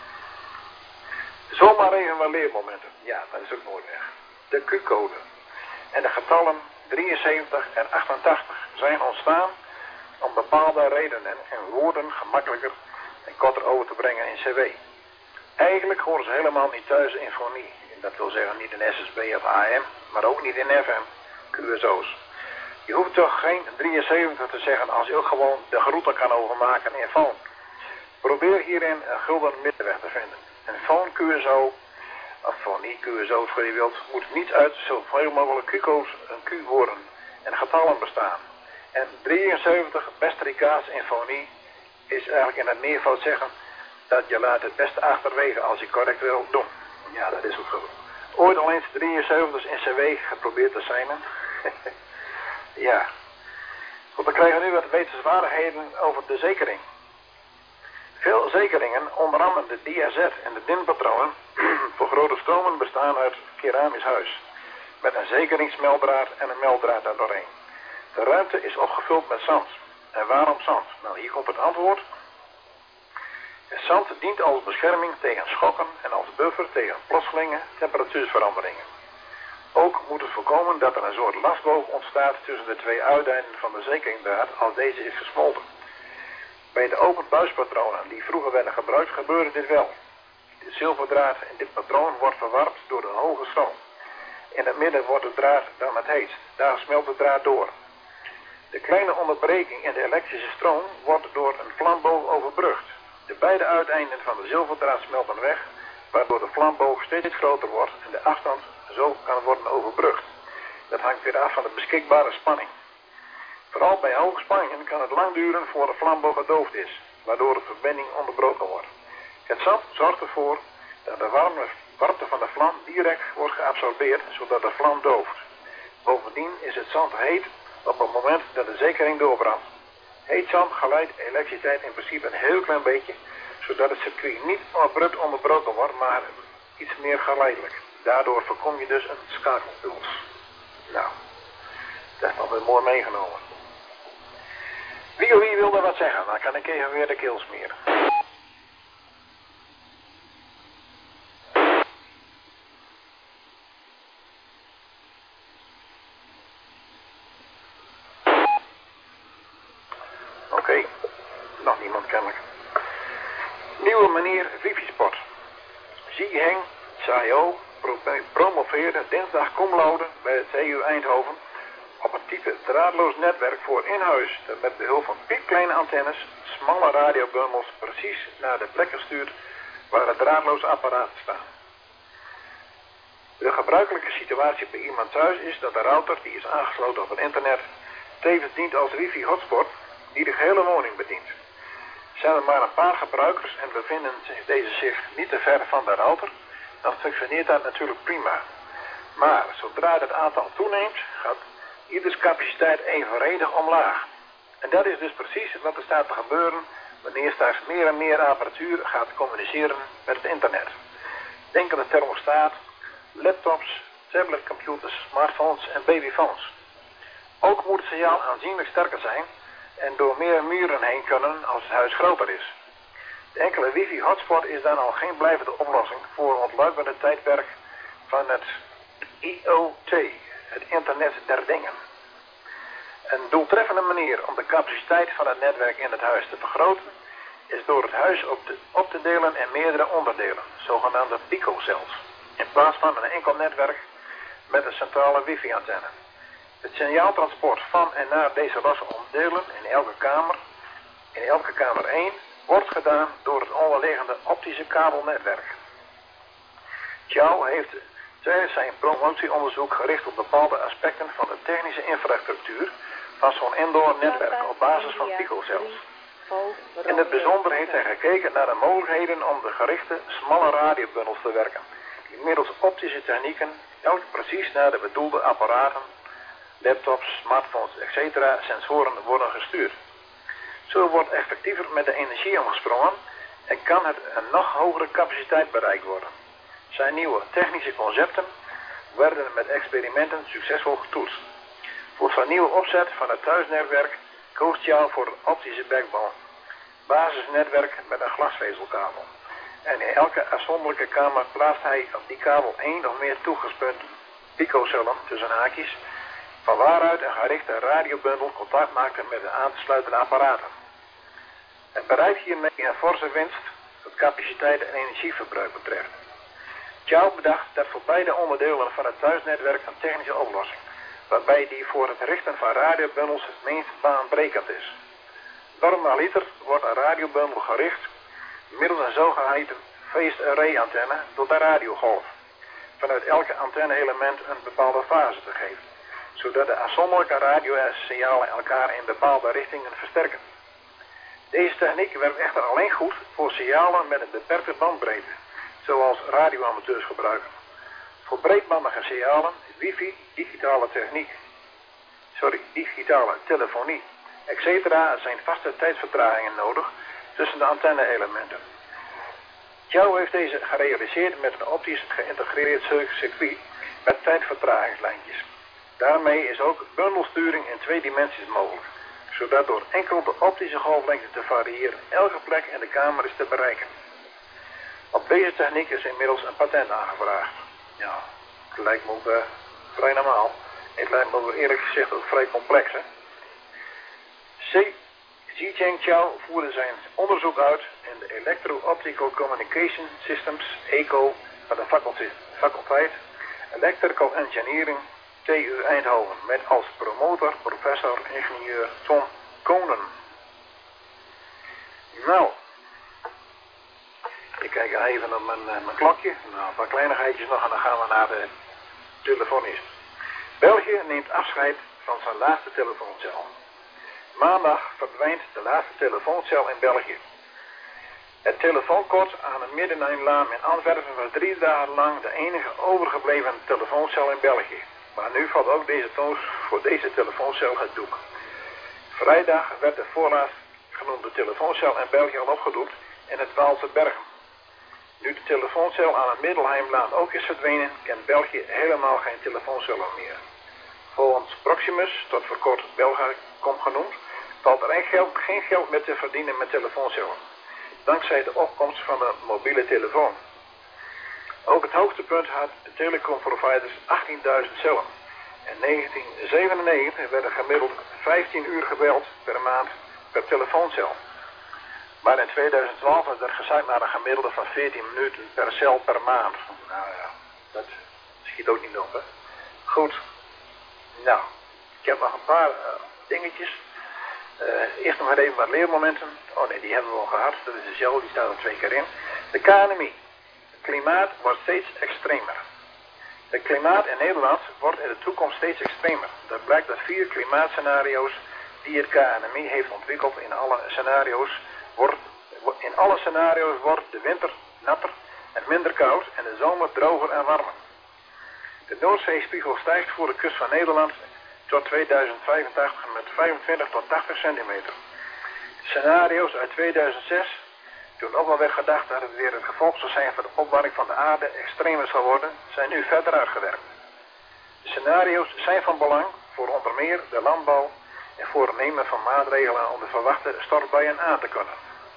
Zomaar even wat leermomenten. Ja, dat is ook mooi weg. De Q-code. En de getallen 73 en 88 zijn ontstaan om bepaalde redenen en woorden gemakkelijker en korter over te brengen in CW. Eigenlijk horen ze helemaal niet thuis in fonie. Dat wil zeggen niet in SSB of AM, maar ook niet in FM, QSO's. Je hoeft toch geen 73 te zeggen als je ook gewoon de groeten kan overmaken in phone. Probeer hierin een gulden middenweg te vinden. Een phone QSO, of fonie QSO als je wilt, moet niet uit zoveel mogelijk Q-codes en Q-woorden en getallen bestaan. En 73 beste rikaas in fonie is eigenlijk in het meervoud zeggen dat je laat het beste achterwege als je correct wil doen. Ja, dat is ook zo. Ooit al eens 73 in CW geprobeerd te zijn. Ja. Goed, we krijgen nu wat wetenswaardigheden over de zekering. Veel zekeringen, onder andere de DAZ en de DIN-patronen, voor grote stromen bestaan uit keramisch huis. Met een zekeringsmeldraad en een meldraad daardoorheen. De ruimte is opgevuld met zand. En waarom zand? Nou, hier komt het antwoord. Het zand dient als bescherming tegen schokken en als buffer tegen plotselinge temperatuurveranderingen. Ook moet het voorkomen dat er een soort lastboog ontstaat tussen de twee uiteinden van de zekeringdraad als deze is gesmolten. Bij de open buispatronen die vroeger werden gebruikt gebeurde dit wel. De zilverdraad in dit patroon wordt verwarmd door een hoge stroom. In het midden wordt de draad dan het heetst. Daar smelt de draad door. De kleine onderbreking in de elektrische stroom wordt door een vlamboog overbrugd. De beide uiteinden van de zilverdraad smelten weg, waardoor de vlamboog steeds groter wordt en de afstand zo kan worden overbrugd. Dat hangt weer af van de beschikbare spanning. Vooral bij hoge spanningen kan het lang duren voor de vlamboog gedoofd is, waardoor de verbinding onderbroken wordt. Het zand zorgt ervoor dat de warmte van de vlam direct wordt geabsorbeerd, zodat de vlam dooft. Bovendien is het zand heet op het moment dat de zekering doorbrandt. Heet zand geleidt elektriciteit in principe een heel klein beetje, zodat het circuit niet abrupt onderbroken wordt, maar iets meer geleidelijk. Daardoor voorkom je dus een schakelpuls. Nou, dat is nog weer mooi meegenomen. Wie wil daar wat zeggen? Dan kan ik even weer de keel smeren. Oké, nog niemand kennelijk. Nieuwe manier wifi-sport. Xi Heng Chao promoveerde dinsdag cum laude bij de TU Eindhoven op een type draadloos netwerk voor in-huis dat met behulp van piepkleine antennes smalle radiobundels precies naar de plekken stuurt waar het draadloze apparaten staan. De gebruikelijke situatie bij iemand thuis is dat de router die is aangesloten op het internet tevens dient als wifi-hotspot die de gehele woning bedient. Zijn er maar een paar gebruikers en bevinden deze zich niet te ver van de router, dan functioneert dat natuurlijk prima. Maar zodra het aantal toeneemt, gaat ieders capaciteit evenredig omlaag. En dat is dus precies wat er staat te gebeuren wanneer straks meer en meer apparatuur gaat communiceren met het internet. Denk aan de thermostaat, laptops, tabletcomputers, smartphones en babyphones. Ook moet het signaal aanzienlijk sterker zijn en door meer muren heen kunnen als het huis groter is. De enkele wifi-hotspot is dan al geen blijvende oplossing voor het ontluikende tijdperk van het IoT, het internet der dingen. Een doeltreffende manier om de capaciteit van het netwerk in het huis te vergroten is door het huis op te delen in meerdere onderdelen, zogenaamde picocells, in plaats van een enkel netwerk met een centrale wifi-antenne. Het signaaltransport van en naar deze losse onderdelen in elke kamer 1, wordt gedaan door het onderliggende optische kabelnetwerk. Chow heeft tijdens zijn promotieonderzoek gericht op bepaalde aspecten van de technische infrastructuur van zo'n indoor netwerk op basis van picocells. In het bijzonder heeft hij gekeken naar de mogelijkheden om de gerichte, smalle radiobundels te werken, die middels optische technieken elk precies naar de bedoelde apparaten, laptops, smartphones, etc. sensoren worden gestuurd. Zo wordt effectiever met de energie omgesprongen en kan het een nog hogere capaciteit bereikt worden. Zijn nieuwe technische concepten werden met experimenten succesvol getoetst. Voor zijn nieuwe opzet van het thuisnetwerk koos Chow voor een optische backbone, basisnetwerk met een glasvezelkabel. En in elke afzonderlijke kamer plaatst hij op die kabel 1 of meer toegespunte picocellen tussen haakjes, van waaruit een gerichte radiobundel contact maakte met de aan te sluitende apparaten. Het bereikt hiermee een forse winst wat capaciteit en energieverbruik betreft. Chow bedacht dat voor beide onderdelen van het thuisnetwerk een technische oplossing, waarbij die voor het richten van radiobundels het minst baanbrekend is. Normaliter wordt een radiobundel gericht middels een zogeheten phased array antenne tot een radiogolf, vanuit elke antenne-element een bepaalde fase te geven, zodat de afzonderlijke radiosignalen elkaar in bepaalde richtingen versterken. Deze techniek werkt echter alleen goed voor signalen met een beperkte bandbreedte, zoals radioamateurs gebruiken. Voor breedbandige signalen, wifi, digitale telefonie, etc. zijn vaste tijdsvertragingen nodig tussen de antenne-elementen. Chow heeft deze gerealiseerd met een optisch geïntegreerd circuit met tijdvertragingslijntjes. Daarmee is ook bundelsturing in 2 dimensies mogelijk, zodat door enkel de optische golflengte te variëren elke plek in de kamer is te bereiken. Op deze techniek is inmiddels een patent aangevraagd. Ja, het lijkt me ook vrij normaal. Het lijkt me ook eerlijk gezegd ook vrij complex, hè. Zhicheng Chow voerde zijn onderzoek uit in de Electro-Optical Communication Systems, ECO, van de faculteit Electrical Engineering TU Eindhoven, met als promotor professor ingenieur Tom Konen. Nou, ik kijk even op mijn klokje. Nou, een paar kleinigheidjes nog en dan gaan we naar de telefonist. België neemt afscheid van zijn laatste telefooncel. Maandag verdwijnt de laatste telefooncel in België. Het telefoonkort aan de Middenijnlaan in Antwerpen was 3 dagen lang de enige overgebleven telefooncel in België. Maar nu valt ook voor deze telefooncel het doek. Vrijdag werd de voorlaatst genoemde telefooncel in België al opgedoekt in het Waalse Bergen. Nu de telefooncel aan het Middelheimlaan ook is verdwenen, kent België helemaal geen telefooncellen meer. Volgens Proximus, tot voor kort Belgacom genoemd, valt er geen geld meer te verdienen met telefooncellen, dankzij de opkomst van de mobiele telefoon. Ook het hoogtepunt had de telecomproviders 18.000 cellen. In 1997 werden gemiddeld 15 uur gebeld per maand per telefooncel. Maar in 2012 werd er gezakt naar een gemiddelde van 14 minuten per cel per maand. Nou ja, dat schiet ook niet op, hè. Goed. Nou, ik heb nog een paar dingetjes. Eerst nog even wat leermomenten. Oh nee, die hebben we al gehad. Dat is dezelfde, die staat er 2 keer in. De KNMI. Het klimaat wordt steeds extremer. Het klimaat in Nederland wordt in de toekomst steeds extremer. Dat blijkt uit 4 klimaatscenario's die het KNMI heeft ontwikkeld. In alle scenario's wordt de winter natter en minder koud en de zomer droger en warmer. De Noordzeespiegel stijgt voor de kust van Nederland tot 2085 met 25 tot 80 centimeter. De scenario's uit 2006, toen ook al werd gedacht dat het weer het gevolg zou zijn van de opwarming van de aarde extremer zou worden, zijn nu verder uitgewerkt. De scenario's zijn van belang voor onder meer de landbouw en voor het nemen van maatregelen om de verwachte stortbuien aan te kunnen.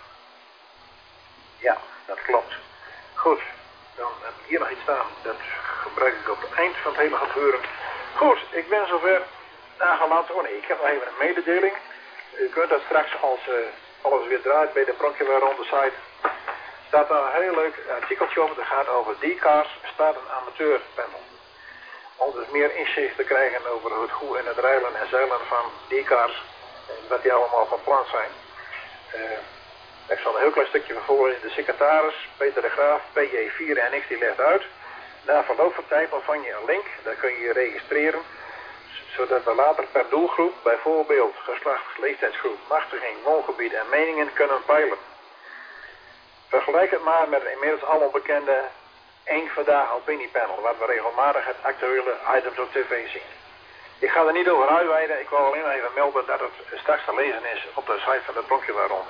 Ja, dat klopt. Goed, dan heb ik hier nog iets staan. Dat gebruik ik op het eind van het hele gebeuren. Goed, ik ben zover. aangeland. Oh nee, ik heb nog even een mededeling. U kunt dat straks als alles weer draait bij de Pronkjewel Ronde site. Staat daar een heel leuk artikeltje over. Dat gaat over D-cars. Staat een amateurpanel. Om dus meer inzicht te krijgen over het goed en het rijden en zeilen van D-cars. En wat die allemaal van plan zijn. Ik zal een heel klein stukje vervolgen. De secretaris, Peter de Graaf, PJ4 en X, die legt uit. Na verloop van tijd ontvang je een link. Daar kun je je registreren. Zodat we later per doelgroep, bijvoorbeeld geslacht, leeftijdsgroep, machtiging, woongebied en meningen kunnen peilen. Vergelijk het maar met het inmiddels allemaal bekende 1 vandaag opiniepanel, waar we regelmatig het actuele items op tv zien. Ik ga er niet over uitweiden, ik wil alleen even melden dat het straks te lezen is op de site van de Pronkjewel Ronde.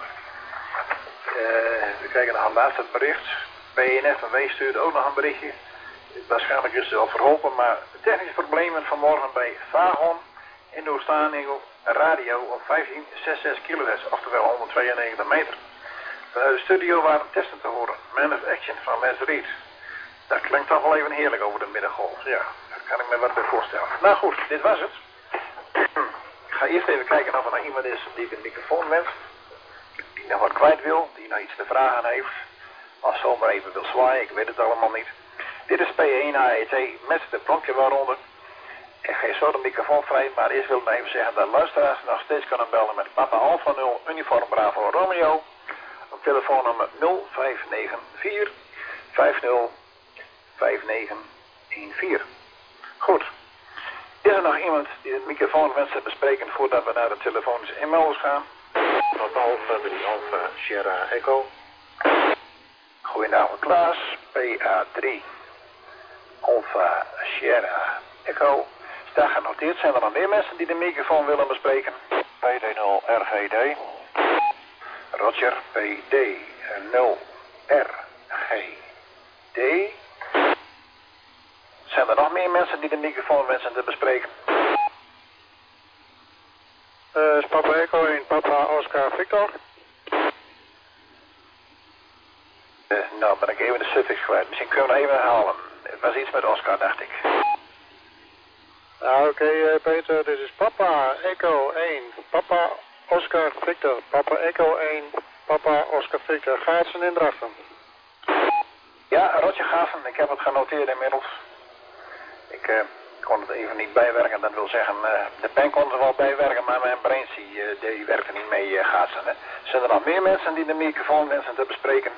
We kijken naar het laatste bericht. BNFW stuurde ook nog een berichtje. Waarschijnlijk is het al verholpen, maar technische problemen vanmorgen bij Vagon in de Oostanigo radio op 1566 kHz, oftewel 192 meter. Vanuit de studio waren testen te horen. Man of Action van Les Reed. Dat klinkt toch wel even heerlijk over de middengolf. Ja, daar kan ik me wat bij voorstellen. Nou goed, dit was het. Ik ga eerst even kijken of er nog iemand is die de microfoon wenst. Die nog wat kwijt wil, die nog iets te vragen heeft. Of zomaar even wil zwaaien, ik weet het allemaal niet. Dit is P1 AET met de Pronkjewel Ronde. Ik geef zo de microfoon vrij, maar eerst wil ik even zeggen dat luisteraars nog steeds kunnen bellen met Papa Alpha 0 Uniform Bravo Romeo. Op telefoonnummer 0594 505914. Goed. Is er nog iemand die de microfoon wenst te bespreken voordat we naar de telefonische inmelders gaan? Papa Alpha 3 Alpha Sierra Echo. Goedenavond Klaas, PA3 Alpha Sierra Echo. Staat genoteerd. Zijn er nog meer mensen die de microfoon willen bespreken? PD0 RGD. Roger, PD0 RGD. Zijn er nog meer mensen die de microfoon wensen te bespreken? Is Papa Echo 1 Papa Oscar Victor. Nou ben ik even de suffix kwijt. Misschien kunnen we nog even herhalen. Het was iets met Oscar, dacht ik. Nou, oké, Peter, dit is Papa Echo 1 Papa Oscar Victor. Papa Echo 1 Papa Oscar Victor. Gaatsen in Drachten. Ja, Roger Gaven. Ik heb het genoteerd inmiddels. Ik kon het even niet bijwerken. Dat wil zeggen, de pen kon er wel bijwerken, maar mijn brains die werkte niet mee, Gaatsen. Zijn er nog meer mensen die de microfoon wensen te bespreken?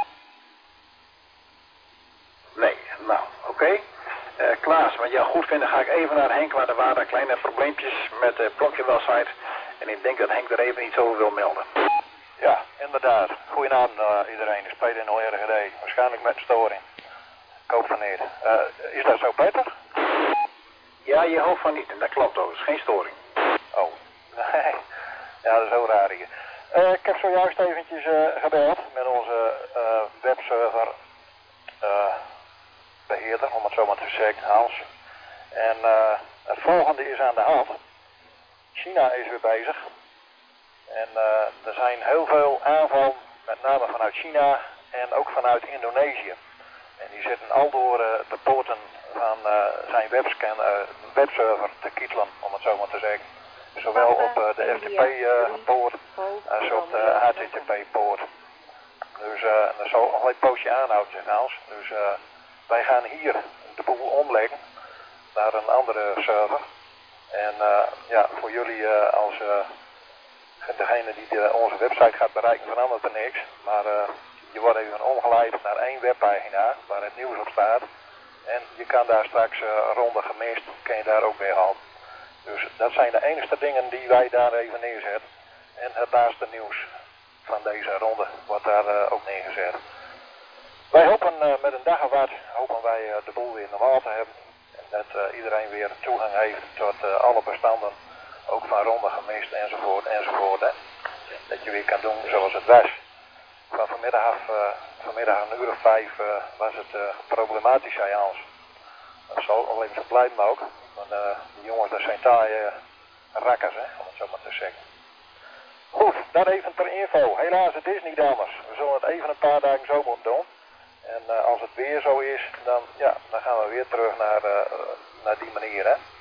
Nee, nou, oké. Klaas, wat jou goed vindt, ga ik even naar Henk, waar er waren kleine probleempjes met de Pronkjewel site. En ik denk dat Henk er even iets over wil melden. Ja, inderdaad. Goedenavond iedereen. Ik speel in RGD. Waarschijnlijk met een storing. Ik hoop van niet. Is dat zo beter? Ja, je hoopt van niet. En dat klopt ook. Dat is geen storing. Oh, nee. Ja, dat is heel raar hier. Ik heb zojuist eventjes gebeld met onze webserver beheerder, om het zo maar te zeggen, Hans. En het volgende is aan de hand. China is weer bezig. En er zijn heel veel aanvallen, met name vanuit China en ook vanuit Indonesië. En die zitten al door de poorten van zijn webserver te kietelen, om het zo maar te zeggen. Zowel op de FTP-poort als op de HTTP-poort. Dus dat zal nog een poosje aanhouden, zegt Hans. Dus wij gaan hier de boel omleggen naar een andere server. En ja, voor jullie als degene die onze website gaat bereiken verandert er niks. Maar je wordt even omgeleid naar één webpagina waar het nieuws op staat. En je kan daar straks ronde gemist, kan je daar ook weer halen. Dus dat zijn de enige dingen die wij daar even neerzetten. En het laatste nieuws van deze ronde wordt daar ook neergezet. Wij hopen met een dag of wat, hopen wij de boel weer normaal te hebben. En dat iedereen weer toegang heeft tot alle bestanden. Ook van ronde gemist enzovoort enzovoort. Hè. Dat je weer kan doen zoals het was. Van vanmiddag een uur of 5 was het problematisch, zei Hans. Dat zal alleen zo blijven ook. Want die jongens, dat zijn taaie rakkers, hè, om het zo maar te zeggen. Goed, dat even ter info. Helaas, het is niet anders. We zullen het even een paar dagen zo moeten doen. En als het weer zo is, dan, ja, dan gaan we weer terug naar die manier, hè.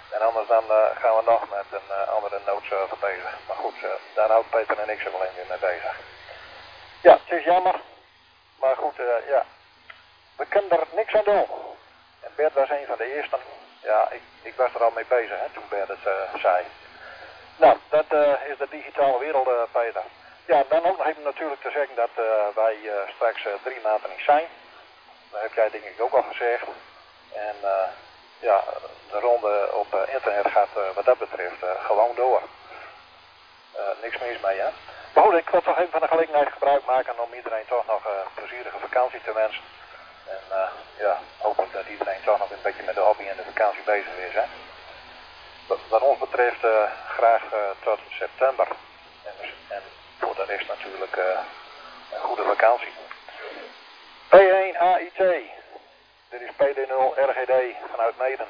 En anders dan gaan we nog met een andere noodserver bezig. Maar goed, daar houdt Peter en ik zo wel weer mee bezig. Ja, het is jammer. Maar goed, ja. We kunnen er niks aan doen. En Bert was een van de eersten. Ja, ik was er al mee bezig hè, toen Bert het zei. Nou, dat is de digitale wereld, Peter. Ja, dan ook nog even natuurlijk te zeggen dat wij straks 3 maanden niet zijn. Dat heb jij denk ik ook al gezegd. En ja, de ronde op internet gaat wat dat betreft gewoon door. Niks mis mee, hè. Maar goed, ik wil toch even van de gelegenheid gebruik maken om iedereen toch nog een plezierige vakantie te wensen. En ja, hopelijk dat iedereen toch nog een beetje met de hobby en de vakantie bezig is, hè. Wat ons betreft graag tot september. En voor de rest natuurlijk een goede vakantie. P1 AIT. Dit is PD0 RGD vanuit Meeden.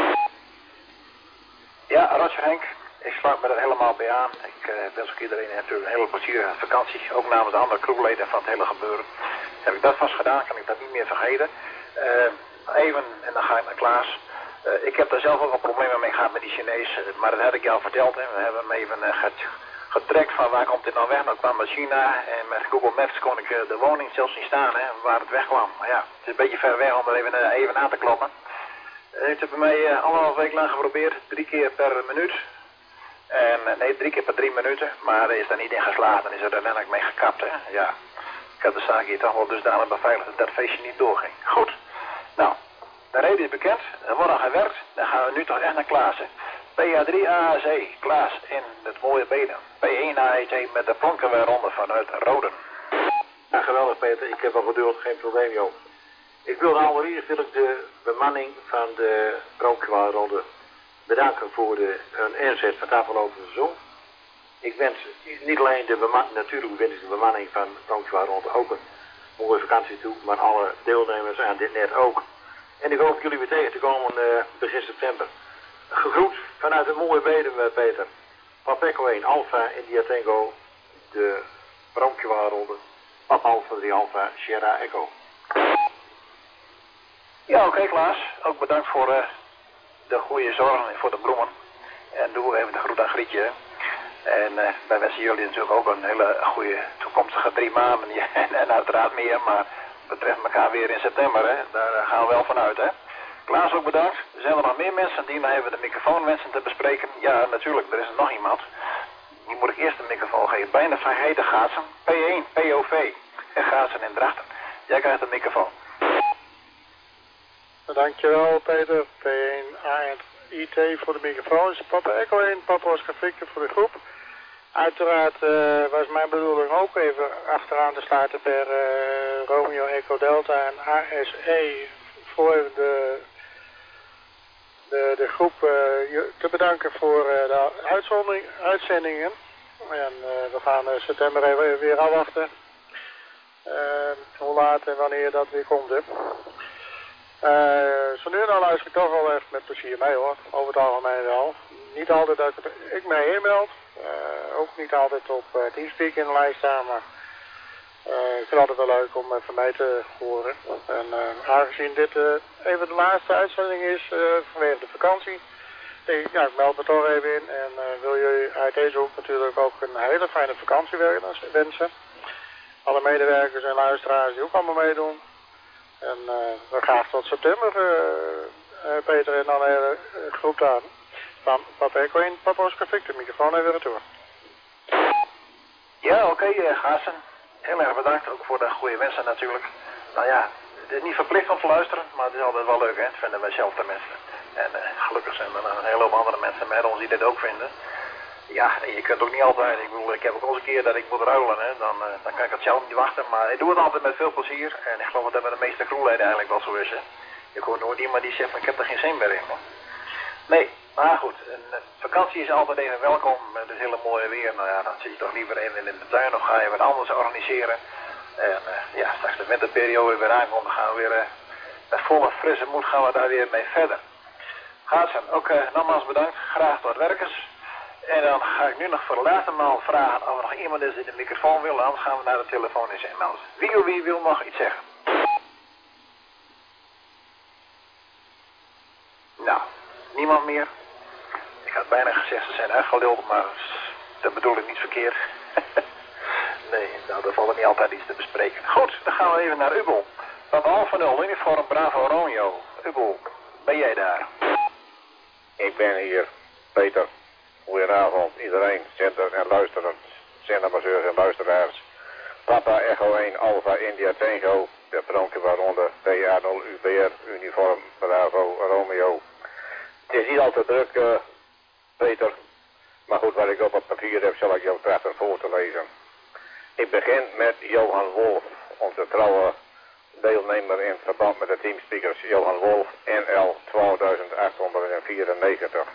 Ja, Roger Henk. Ik sluit me er helemaal bij aan. Ik wens ook iedereen natuurlijk een hele plezierige vakantie. Ook namens de andere crewleden van het hele gebeuren. Heb ik dat vast gedaan, kan ik dat niet meer vergeten. Even, en dan ga ik naar Klaas. Ik heb daar zelf ook al problemen mee gehad met die Chinees. Maar dat heb ik je al verteld. Hè. We hebben hem even getrekt van waar komt dit nou weg. Nou kwam met China. En met Google Maps kon ik de woning zelfs niet staan, hè, waar het wegkwam. Maar ja, het is een beetje ver weg om er even aan te kloppen. Hij heeft het bij mij 1,5 week lang geprobeerd. 3 keer per minuut. En nee, 3 keer per 3 minuten. Maar er is daar niet in geslaagd en is er uiteindelijk mee gekapt. Hè. Ja, ik heb de zaak hier toch wel dusdanig beveiligd dat dat feestje niet doorging. Goed. Nou, de reden is bekend. Er wordt al gewerkt. Dan gaan we nu toch echt naar Klaas. Hè. PA3 AAC, Klaas in het mooie Beden. P1 AET met de plonkenweerronde vanuit Roden. Ja, geweldig Peter, ik heb al geduld, geen probleem joh. Ik wil allereerst de bemanning van de brandweerronde bedanken voor hun inzet van het afgelopen seizoen. Ik wens niet alleen de bemanning, natuurlijk wens ik de bemanning van de brandweerronde ook een mooie vakantie toe, maar alle deelnemers aan dit net ook. En ik hoop jullie weer tegen te komen begin september. Gegroet vanuit een mooie Beden, Peter. Papa Echo 1 Alpha India Tango, de brandweerronde. Papa Alpha 3 Alpha Sierra Echo. Ja, oké, Klaas. Ook bedankt voor de goede zorg en voor de bloemen. En doe even de groet aan Grietje. En wij wensen jullie natuurlijk ook een hele goede toekomstige 3 maanden. En uiteraard meer, maar betreft elkaar weer in september. Hè. Daar gaan we wel vanuit, hè. Klaas ook bedankt. Zijn er nog meer mensen die nog even de microfoon wensen te bespreken? Ja, natuurlijk, er is er nog iemand. Die moet ik eerst de microfoon geven. Bijna vergeten Gaatsen. P1, POV. En Gaatsen in Drachten. Jij krijgt de microfoon. Dankjewel Peter. P1 AIT voor de microfoon. Papa Echo 1, Papa Oscar Victor voor de groep. Uiteraard was mijn bedoeling ook even achteraan te sluiten per Romeo Echo Delta en ASE voor de groep te bedanken voor de uitzendingen. En we gaan september even weer afwachten hoe laat en wanneer dat weer komt. Hè. Zo nu en dan luister ik toch wel echt met plezier mee hoor, over het algemeen wel. Niet altijd dat ik mij inmeld, ook niet altijd op Teamspeak in de lijst staan, maar ik vind het altijd wel leuk om even mee te horen. En aangezien dit even de laatste uitzending is vanwege de vakantie, denk ik, ja, ik meld me toch even in en wil jullie uit deze hoek natuurlijk ook een hele fijne vakantie wensen. Alle medewerkers en luisteraars die ook allemaal meedoen. En we graag tot september, Peter, en dan een hele groep aan. Van Papa Echo 1, Papa Oscar Victor, microfoon even retour. Ja, oké, Gaassen. Heel erg bedankt, ook voor de goede wensen natuurlijk. Nou ja, het is niet verplicht om te luisteren, maar het is altijd wel leuk, hè. Dat vinden wij zelf tenminste. En gelukkig zijn er een hele hoop andere mensen met ons die dit ook vinden. Ja, en je kunt ook niet altijd, ik bedoel, ik heb ook al eens een keer dat ik moet ruilen, hè. Dan kan ik het zelf niet wachten, maar ik doe het altijd met veel plezier. En ik geloof dat met de meeste crewleden eigenlijk wel zo is, hè. Ik hoor nooit iemand die zegt van ik heb er geen zin meer in, man. Nee, maar goed, een vakantie is altijd even welkom met het hele mooie weer. Nou ja, dan zit je toch liever even in de tuin of ga je wat anders organiseren. En ja, straks de winterperiode weer aankomt, dan gaan we weer met volle frisse moed gaan we daar weer mee verder. Gaatsen, ook nogmaals bedankt, graag tot werkers. En dan ga ik nu nog voor de laatste maal vragen of er nog iemand is die de microfoon wil, anders gaan we naar de telefoon eens inmelden. Wie wil nog iets zeggen? Nou, niemand meer. bijna gezegd, ze zijn uitgeluld, maar dat bedoel ik niet verkeerd. Nee, nou, daar valt er niet altijd iets te bespreken. Goed, dan gaan we even naar Ubel. Papa Alfa 0, uniform Bravo Romeo. Ubel, ben jij daar? Ik ben hier, Peter. Goedenavond, iedereen, zender en luisterend, zendermasseurs en luisteraars. Papa Echo 1 Alpha India Tango, de pronken waaronder PA0 UBR, uniform Bravo Romeo. Het is niet al te druk, Peter, maar goed, wat ik op het papier heb, zal ik jou trachten voor te lezen. Ik begin met Johan Wolf, onze trouwe deelnemer in verband met de teamspeakers. Johan Wolf, NL 12894.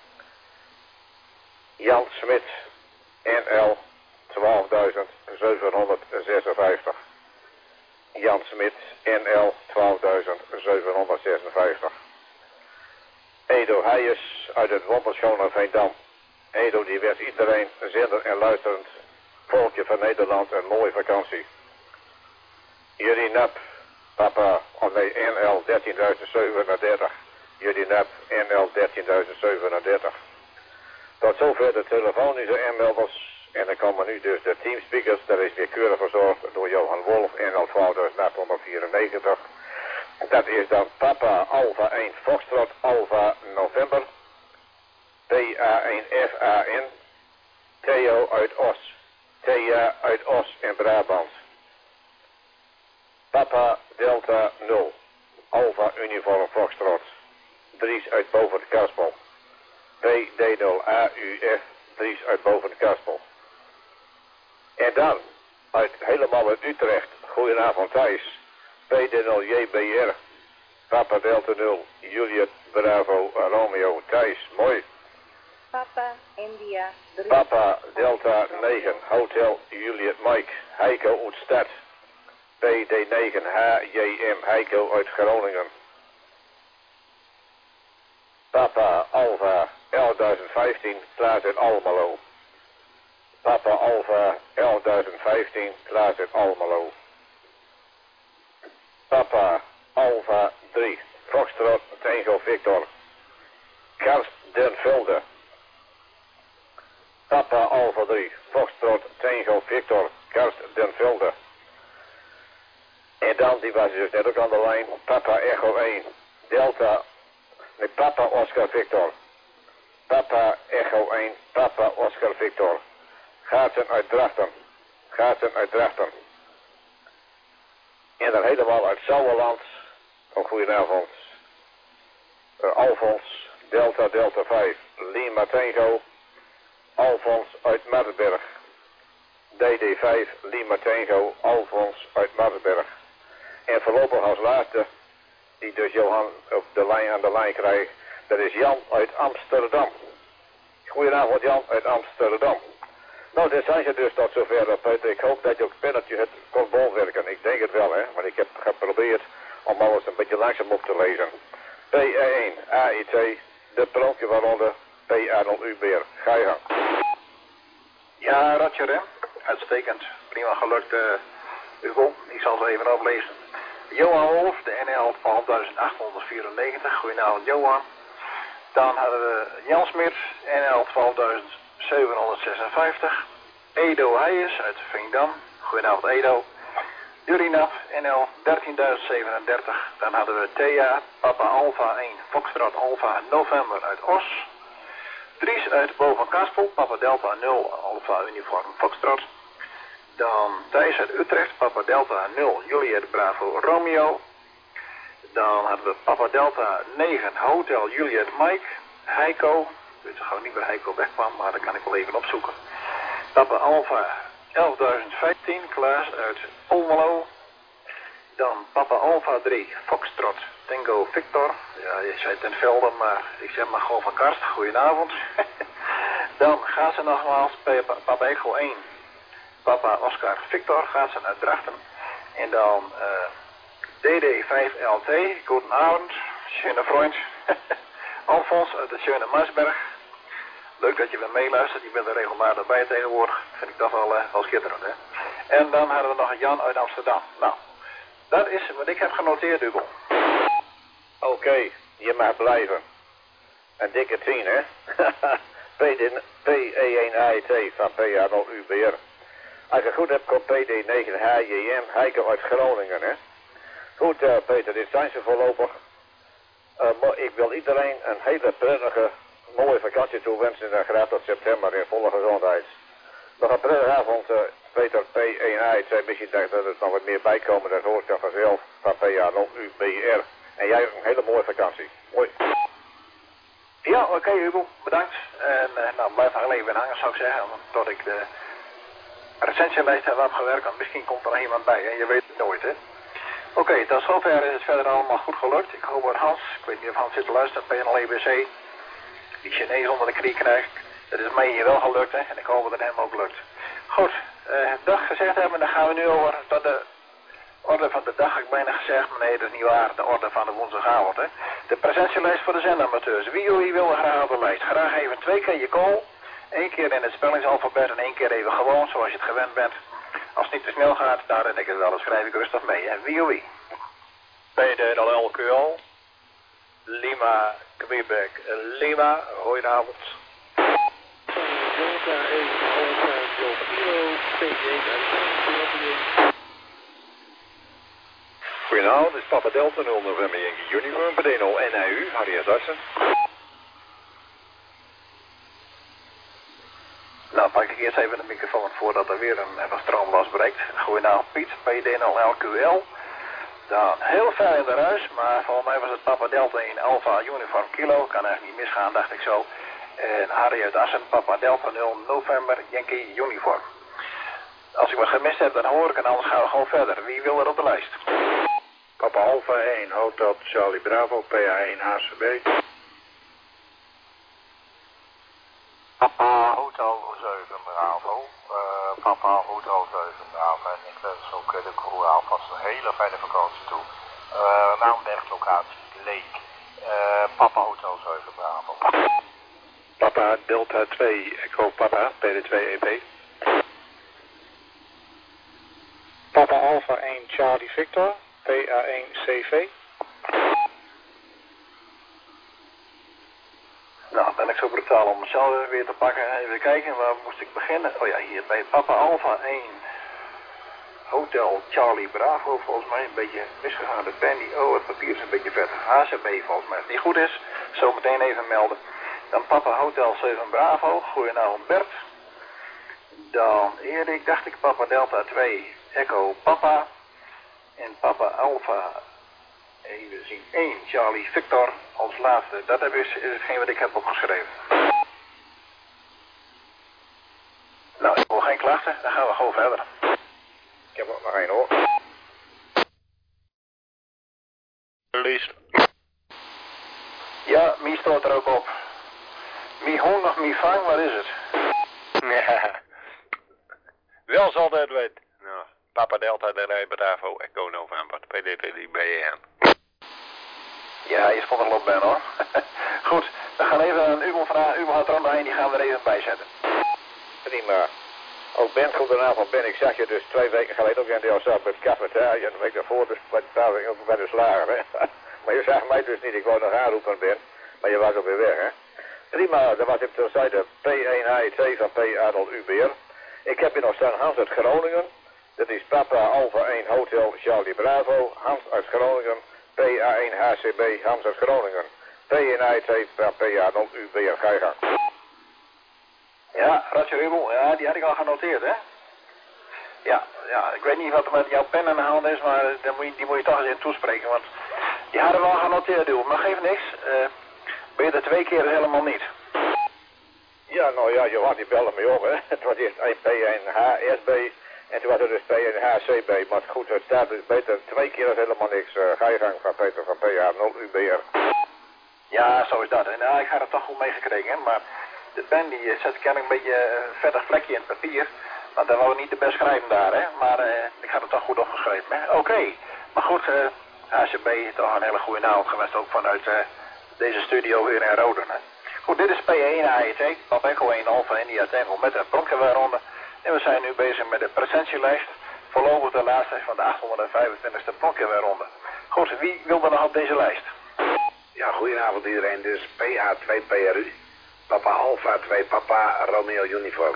Jan Smit, NL 12756. Jan Smit, NL 12756. Edo Heijers uit het Womperschone Veendam. Edo die wens iedereen, zender en luisterend, volkje van Nederland een mooie vakantie. Jullie Nap, papa, NL 13037. Jullie Nap, NL 13037. Tot zover de telefonische inmelders. En dan komen nu dus de teamspeakers. Dat is weer keurig verzorgd door Johan Wolf, NL 12894. Dat is dan Papa Alpha 1 Foxtrot Alpha November. PA1FAN. Theo uit Os. Thea uit Os in Brabant. Papa Delta 0. Alpha Uniform Foxtrot. Dries uit Boven de Kaspel. PD0AUF. Dries uit Boven de Kaspel. En dan, helemaal uit Utrecht. Goedenavond Thijs. PD0JBR. Papa Delta 0. Juliet Bravo Romeo. Thijs, mooi. Papa India 3. Papa Delta 9. Hotel Juliet Mike. Heiko uit Stad. PD9HJM. Heiko uit Groningen. Papa Alpha 11015. Klaas uit Almelo. Papa Alpha 11015. Klaas uit Almelo. Papa Alpha 3. Foxtrot Tango Victor. Karst den Velde. Papa Alpha 3. Foxtrot Tango Victor. Karst den Velde. En dan, die was dus net ook aan de lijn. Papa Echo 1. Delta. Nee, Papa Oscar Victor. Papa Echo 1. Papa Oscar Victor. Gaten uit Drachten. Gaten uit Drachten. En dan helemaal uit Sauerland. Ook goedenavond. Alfons, Delta 5. Lima Tango. Alfons uit Marsberg. DD5, Lima Tango. Alfons uit Marsberg. En voorlopig als laatste, die dus Johan op de lijn aan de lijn krijgt, dat is Jan uit Amsterdam. Goedenavond Jan uit Amsterdam. Nou, dit zijn ze dus tot zover, Peter. Ik hoop dat je ook het pennetje het kon bolwerken. Ik denk het wel, hè. Want ik heb geprobeerd om alles een beetje langzaam op te lezen. PA1, AIT, de pronkje waaronder PA0 UBR. Ga je gang. Ja, Roger, hè. Uitstekend. Prima gelukt, Hugo. Ik zal ze even oplezen. Johan Wolf, de NL 12894. Goedenavond, Johan. Dan hadden we Jan Smit, NL 12756. Edo Heijers uit Veendam. Goedenavond, Edo. Urinap, NL 13037. Dan hadden we Thea, Papa Alpha 1, Foxtrot Alpha November uit Os. Dries uit Boven Kaspel, Papa Delta 0, Alpha Uniform Foxtrot. Dan Thijs uit Utrecht, Papa Delta 0, Juliet Bravo Romeo. Dan hadden we Papa Delta 9, Hotel Juliet Mike, Heiko. Ik weet gewoon niet waar Heiko wegkwam, maar dat kan ik wel even opzoeken. Papa Alpha 11015, Klaas uit Almelo. Dan Papa Alpha 3, Foxtrot, Tango Victor. Ja, je zei ten Velde, maar ik zeg maar gewoon van Karst. Goedenavond. Dan gaan ze nogmaals bij Papa Echo 1. Papa Oscar Victor gaat ze naar Drachten. En dan DD5LT, goedenavond, schöne vriend. Alfons uit de schöne Marsberg. Leuk dat je weer meeluistert, je bent er regelmatig bij tegenwoordig. Vind ik toch wel schitterend, hè. En dan hadden we nog een Jan uit Amsterdam. Nou, dat is wat ik heb genoteerd, Hugo. Oké, je mag blijven. Een dikke 10, hè? PE1AET van PA0UBR. Als je goed hebt, komt PD9HJM, Heike uit Groningen, hè? Goed, Peter, dit zijn ze voorlopig. Maar ik wil iedereen een hele prettige, mooie vakantie toewensen en graag tot september in volle gezondheid. Nog een prettige avond, Peter P1AET. Misschien dat er nog wat meer bij komen, dat hoort dan vanzelf van PA0UBR. En jij ook een hele mooie vakantie. Mooi. Ja, oké, Hugo, bedankt. En nou, blijf nog even hangen, zou ik zeggen, tot ik de recensielijst heb afgewerkt. Want misschien komt er nog iemand bij, hè? Je weet het nooit, hè. Oké, tot zover is het verder allemaal goed gelukt. Ik hoop dat Hans, ik weet niet of Hans zit te luisteren, PNL EBC, die Chinees onder de knie krijgt. Dat is mij hier wel gelukt, hè, en ik hoop dat het hem ook lukt. Goed, dag gezegd hebben, dan gaan we nu over tot de orde van de dag, heb ik bijna gezegd, maar nee, dat is niet waar, de orde van de woensdagavond, hè. De presentielijst voor de zendamateurs. Wie wil er graag op de lijst? Graag even 2 keer je call, 1 keer in het spellingsalfabet en 1 keer even gewoon, zoals je het gewend bent. Als het niet te snel gaat, dan red ik het wel, dan schrijf ik rustig mee, hè. Wie? PDLLQL, Lima, Quebec, Lima, goedenavond. Delta 1, Alpha, Delta Kilo, P1, Goedenavond, dit is Papa Delta 0 November Yankee Uniform, PD0 NAU, Harry Adarsen. Nou, pak ik eerst even de microfoon voordat er weer een stroomlast breekt. Goedenavond Piet, PD0LQL. Dan heel ver in de ruis, maar volgens mij was het Papa Delta in Alpha Uniform Kilo. Kan eigenlijk niet misgaan, dacht ik zo. En Harry uit Assen, Papa Delta 0 November Yankee Uniform. Als ik wat gemist heb, dan hoor ik en anders gaan we gewoon verder. Wie wil er op de lijst? Papa Alpha 1, Hotel Charlie Bravo, PA1 HCB. Papa Hotel 7 Bravo. Papa Hotel 7 Bravo. En ik wens ook de crew alvast een hele fijne vakantie toe. Naam werklocatie, Leek. Papa Hotel 7 Bravo. Papa Delta 2, Echo Papa, PD2 EP. Papa Alpha 1 Charlie Victor, PA1 CV. Nou, ben ik zo brutaal om mezelf weer te pakken. Even kijken, waar moest ik beginnen? Oh ja, hier bij Papa Alpha 1 Hotel Charlie Bravo, volgens mij een beetje misgegaan de pen. Oh, het papier is een beetje vet. HCB volgens mij. Als het niet goed is, zo meteen even melden. Dan Papa Hotel 7 Bravo, goedenavond Bert. Dan Erik, dacht ik, Papa Delta 2 Echo Papa. En Papa Alpha, even zien, 1 Charlie Victor als laatste. Dat is hetgeen wat ik heb opgeschreven. Nou, ik hoor geen klachten, dan gaan we gewoon verder. Ik heb ook nog 1 hoor. Release. Ja, Mie staat er ook op. Mie hoen nog Mie vang, wat is het? Ja. Wel zal dat weten. Nou, Papa Delta, Delta Bravo, Echo November, PDPDBN. Ja, je stond er op ben hoor. Goed, we gaan even een Hugo vragen. Hugo gaat er onderheen, die gaan we er even bij zetten. Prima. Ook Ben, goedenavond Ben. Ik zag je dus 2 weken geleden ook in de Osab met cafetaria. En de week daarvoor dus ook bij de slager. Hè? Maar je zag mij dus niet. Ik wou nog aanroepen Ben. Maar je was alweer weg hè. Prima, dat was ik terzijde P1AET van PA0UBR. Ik heb hier nog staan Hans uit Groningen. Dat is Papa Alpha 1 Hotel Charlie Bravo. Hans uit Groningen. PA1 HCB Hans uit Groningen. P1AET van PA0UBR. Ga je gang. Ja, Roger Hugo, ja, die had ik al genoteerd hè. Ja, ik weet niet wat er met jouw pen aan de hand is, maar die moet je toch eens in toespreken, want die hadden we al genoteerd Hugo, maar geeft niks. Ben je er 2 keer helemaal niet? Ja, nou ja, Johan die belde me op, hè. Het was eerst een P1HSB en toen was het dus P1HCB. Maar goed, het staat dus beter 2 keer is helemaal niks. Ga je gang van Peter van PA0UBR. Ja, zo is dat. En nou, ik had het toch goed meegekregen, hè, maar de pen die zet kennelijk een beetje een vettig vlekje in het papier. Want dat wou ik niet te best schrijven daar, hè. Maar ik had het toch goed opgeschreven, hè. Oké. Maar goed, HCB is toch een hele goede naam geweest, ook vanuit deze studio hier in Roden, hè. Goed, dit is P1 AET, Papa Echo 1 Alpha India Tango met de bromkewaarronde. En we zijn nu bezig met de presentielijst. Voorlopig de laatste van de 825e bromkewaarronde. Goed, wie wil er nog op deze lijst? Ja, goedenavond iedereen. Dit is PA2 PRU. Papa Alpha 2 Papa Romeo Uniform.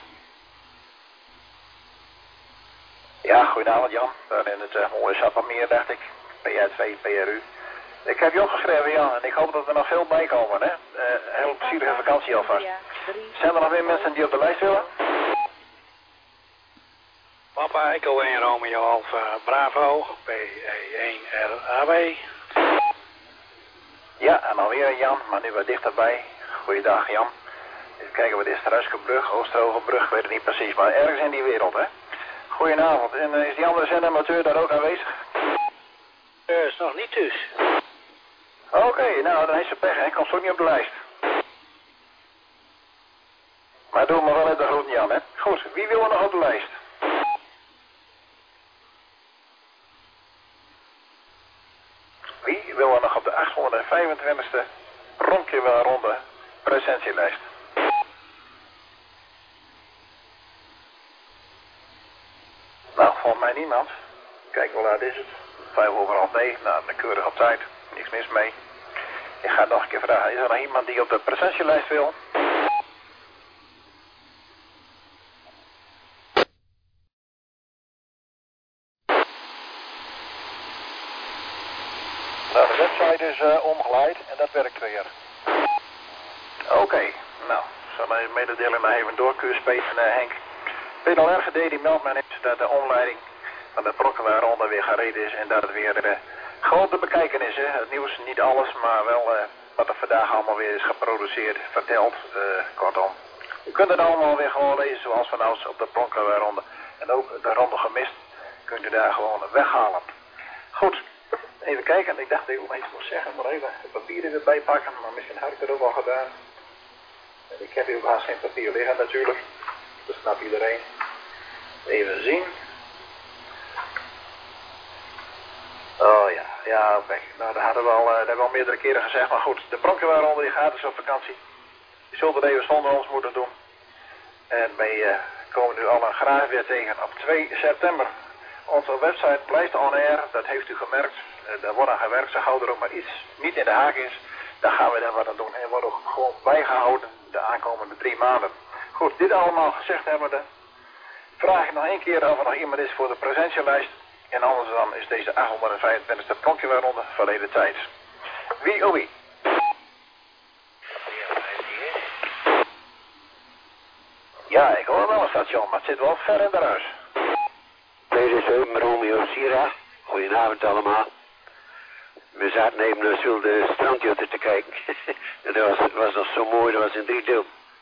Ja, goedenavond Jan. Daar in het mooie Sappermeer, dacht ik. PA2 PRU. Ik heb je opgeschreven Jan en ik hoop dat er nog veel bij komen, hè. Heel plezierige vakantie alvast. Zijn er nog weer mensen die op de lijst willen? Papa Echo 1 Romeo Alpha Bravo, PE1RAW. Ja, en alweer Jan, maar nu wat dichterbij. Goeiedag Jan. Even kijken, wat is de Ruiskebrug, Oosterhovenbrug, ik weet het niet precies, maar ergens in die wereld, hè. Goedenavond, en is die andere zendamateur daar ook aanwezig? Is nog niet dus. Oké, nou dan is ze pech, hè, komt zo niet op de lijst. Maar doe maar wel even de groeten Jan, hè. Goed, wie wil er nog op de lijst? Wie wil er nog op de 825e Pronkjewel-ronde presentielijst? Nou, volgens mij niemand. Kijk, hoe laat is het? 9:05. Nou, dan keurig op tijd. Niks mis mee. Ik ga nog een keer vragen, is er nog iemand die op de presentielijst wil? Nou, de website is omgeleid en dat werkt weer. Oké, nou, zal mijn mededeling maar even doorkurspeet en Henk. Peter Ergede die meldt mij net dat de omleiding van de Pronkjewel-ronde weer gereden is en dat het weer gewoon te bekijken is. Hè. Het nieuws, niet alles, maar wel wat er vandaag allemaal weer is geproduceerd, verteld, kortom. U kunt het allemaal weer gewoon lezen zoals vanouds op de Pronkjewel-ronde. En ook de ronde gemist kunt u daar gewoon weghalen. Goed, even kijken. Ik dacht dat ik nog iets moest zeggen, maar even de papieren erbij pakken, maar misschien had ik het ook al gedaan. Ik heb hier ook haast geen papier liggen natuurlijk. Dat snapt iedereen. Even zien. Oh ja, ja oké. Nou dat hadden we al, dat hebben we al meerdere keren gezegd. Maar goed, de Pronkjewel-ronde die gaat dus op vakantie. Je zult het even zonder ons moeten doen. En wij komen nu al graag weer tegen op 2 september. Onze website blijft on air, dat heeft u gemerkt. Daar wordt aan gewerkt, ze houden er ook maar iets niet in de haak is. Dan gaan we daar wat aan doen. En wordt ook gewoon bijgehouden de aankomende 3 maanden. Goed, dit allemaal gezegd hebbende, vraag ik nog één keer of er nog iemand is voor de presentielijst. En anders dan is deze 825e Pronkjewel-ronde verleden tijd. Wie oh wie? Ja, ik hoor wel een station, maar het zit wel ver in de huis. PDC Romeo Sierra, goedenavond allemaal. We zaten even naar de strandjutter te kijken. Dat was nog zo mooi, dat was een 3-deel.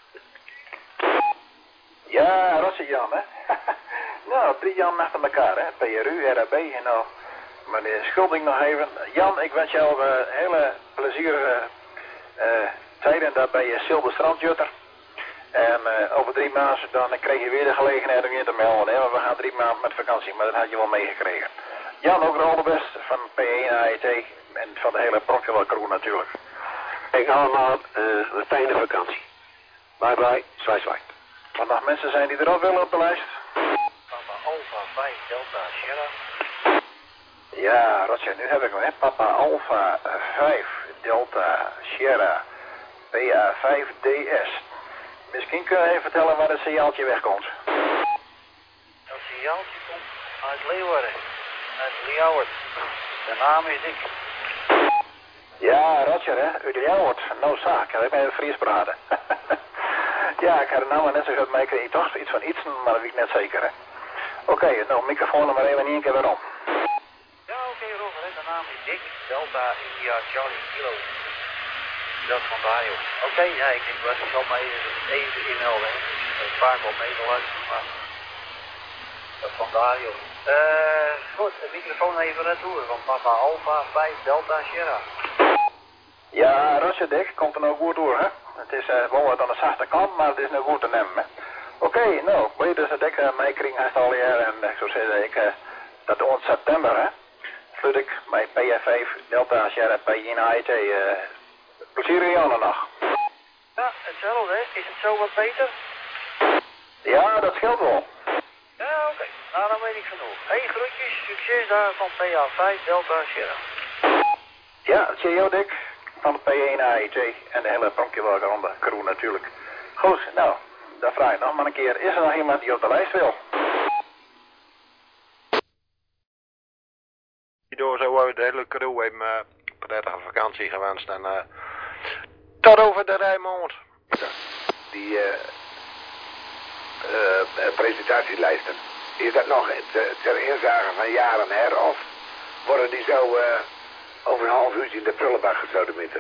Ja, dat is Jan, hè. Nou, 3 Jan achter elkaar, hè. PRU, RAB en nou, meneer Schulding nog even. Jan, ik wens jou hele plezierige tijden daar bij Silde Strandjutter. En over 3 maanden dan krijg je weer de gelegenheid om je te melden, hè. Want we gaan 3 maanden met vakantie, maar dat had je wel meegekregen. Jan, ook al de best van P1 AET en van de hele Pronkjewel crew natuurlijk. Kijk allemaal, een fijne vakantie. Bye bye, zwaai zwaai. Want nog mensen zijn die er ook willen op de lijst? Papa Alpha 5 Delta Sierra. Ja, Roger, nu heb ik hem, hè. Papa Alpha 5 Delta Sierra PA5DS. Misschien kun je even vertellen waar het signaaltje wegkomt. Dat signaaltje komt uit Leeuwarden. Uit Ljouwert. De naam is ik. Ja, Roger, hè. Uit Ljouwert. Nou, zaak. Ik ben even Fries praten. Ja, ik had het nou maar net zo goed mee. Ik dacht iets van iets, maar dat weet ik net zeker, hè. Oké, nou, microfoon maar even niet een keer waarom. Ja, oké, Roger, hè. De naam is Dick. Delta India Charlie Kilo. Dat vandaar, joh. Oké, ja, ik zal maar even inmelden, hè. Dat is vaak wel meegeluisterd, maar... Dat vandaar, joh. Goed, de microfoon even retour van Papa Alpha 5 Delta Sierra. Ja, Roger, Dick, komt er nou goed door, hè. Het is wel wat aan de zachte kant, maar het is nu goed te nemen, hè. Oké, nou, weet je dus dat ik mij kring haast al hier en zo zeg ik dat in september, hè, sluit ik bij PF5 Delta Sierra P1 AET. Plezier in jou nog. Ja, hetzelfde, hè. Is het zo wat beter? Ja, dat scheelt wel. Ja, oké. Nou, dan weet ik genoeg. Hey, groetjes, succes daar van PA5 Delta Sierra. Ja, cheerio Dick. van de P1 AET en de hele pronkjewagenronde crew natuurlijk. Goed, nou, dan vraag ik nog maar een keer. Is er nog iemand die op de lijst wil? Door zo uit de hele crew een prettige vakantie gewenst en tot over de Rijnmond. Die presentatielijsten. Is dat nog ter inzage van jaren her of worden die zo over een half uurtje in de prullenbak gesodemieterd?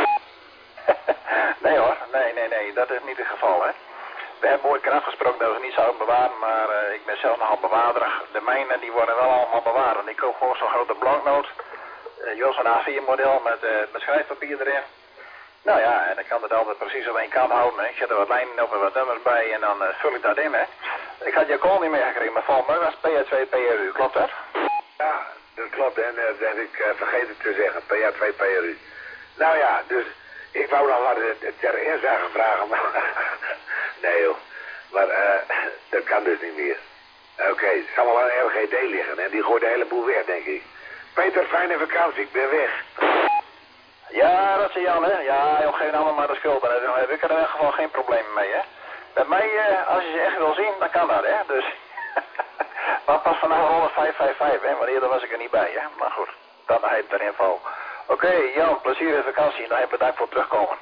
Nee hoor, nee, dat is niet het geval hè. We hebben ooit afgesproken dat we ze niet zouden bewaren, maar ik ben zelf nogal bewaarderig. De mijnen die worden wel allemaal bewaard. En ik koop gewoon zo'n grote blanknoot. Jos een A4 model met schrijfpapier erin. Nou ja, en dan kan het altijd precies op één kant houden. Hè. Ik zet er wat lijnen op en wat nummers bij en dan vul ik dat in hè. Ik had je call niet meer gekregen, maar volgens mij was PA2 PRU, klopt dat? Ja, dat klopt en dat heb ik vergeten te zeggen, PA2 PRU. Nou ja, dus ik wou nog wat ter inzage vragen, maar nee joh, maar dat kan dus niet meer. Oké, het zal wel aan LGD liggen en die gooit de hele boel weg denk ik. Peter, fijne vakantie, ik ben weg. Ja, dat is Jan hè. Ja, joh, geef allemaal maar de schuld. Dan heb ik er in ieder geval geen probleem mee hè. Bij mij, als je ze echt wil zien, dan kan dat hè. Dus, maar pas vanaf 555 hè, want eerder was ik er niet bij hè. Maar goed, dan heb je er info. Oké, Jan, plezier in vakantie en dan heb je bedankt voor het terugkomen.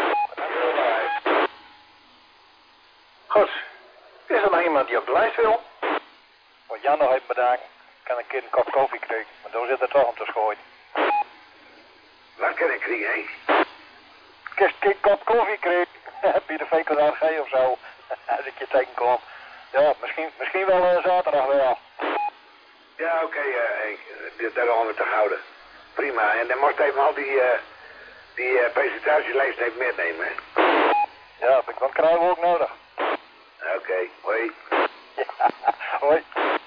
Goed, is er nog iemand die op de lijst wil? Wat Jan nog heeft bedankt, kan een keer een kop koffie krijgen, maar dan zit er toch om te schooien. Wat kan ik krijgen, hè? Kist een kop koffie krijgen, heb je de VKRG of zo, als ik je tegenkom. Ja, misschien wel zaterdag wel. Ja, oké, daar gaan we te houden. Prima, en dan moest even al die presentatielijst even meenemen, hè? Ja, vind ik, want krijgen we ook nodig. Oké, hoi. Ja, hoi.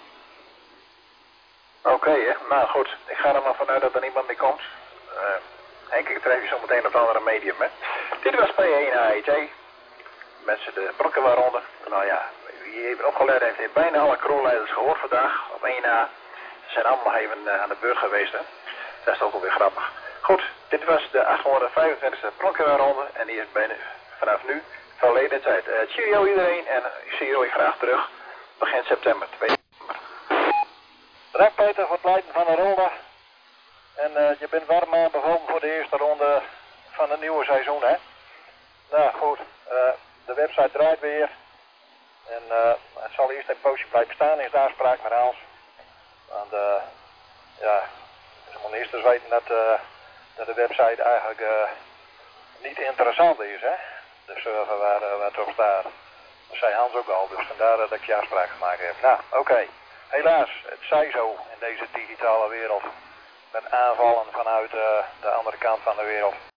Oké, hè. Nou goed, ik ga er maar vanuit dat er niemand meer komt. Henk, ik tref je zo meteen op een andere medium, hè. Dit was P1 AET. Mensen de brokken waaronder. Nou ja, wie even opgeleid heeft, heeft bijna alle crewleiders gehoord vandaag op 1A. Ze zijn allemaal even aan de beurt geweest, hè. Dat is ook alweer grappig. Goed, dit was de 825e brokkenwaarronde en die is vanaf nu verleden tijd. Cheerio iedereen en ik zie jullie graag terug begin september 2. Bedankt Peter voor het leiden van de ronde. En je bent warm aanbevolen voor de eerste ronde van het nieuwe seizoen, hè? Nou goed, de website draait weer. En het zal eerst een poosje blijven staan, is de afspraak met Hans. Want ja, ze moeten eerst eens weten dat de website eigenlijk niet interessant is, hè? De server waar het op staat. Dat zei Hans ook al, dus vandaar dat ik je afspraak gemaakt heb. Nou, oké. Helaas, het zij zo in deze digitale wereld. Met aanvallen vanuit de andere kant van de wereld.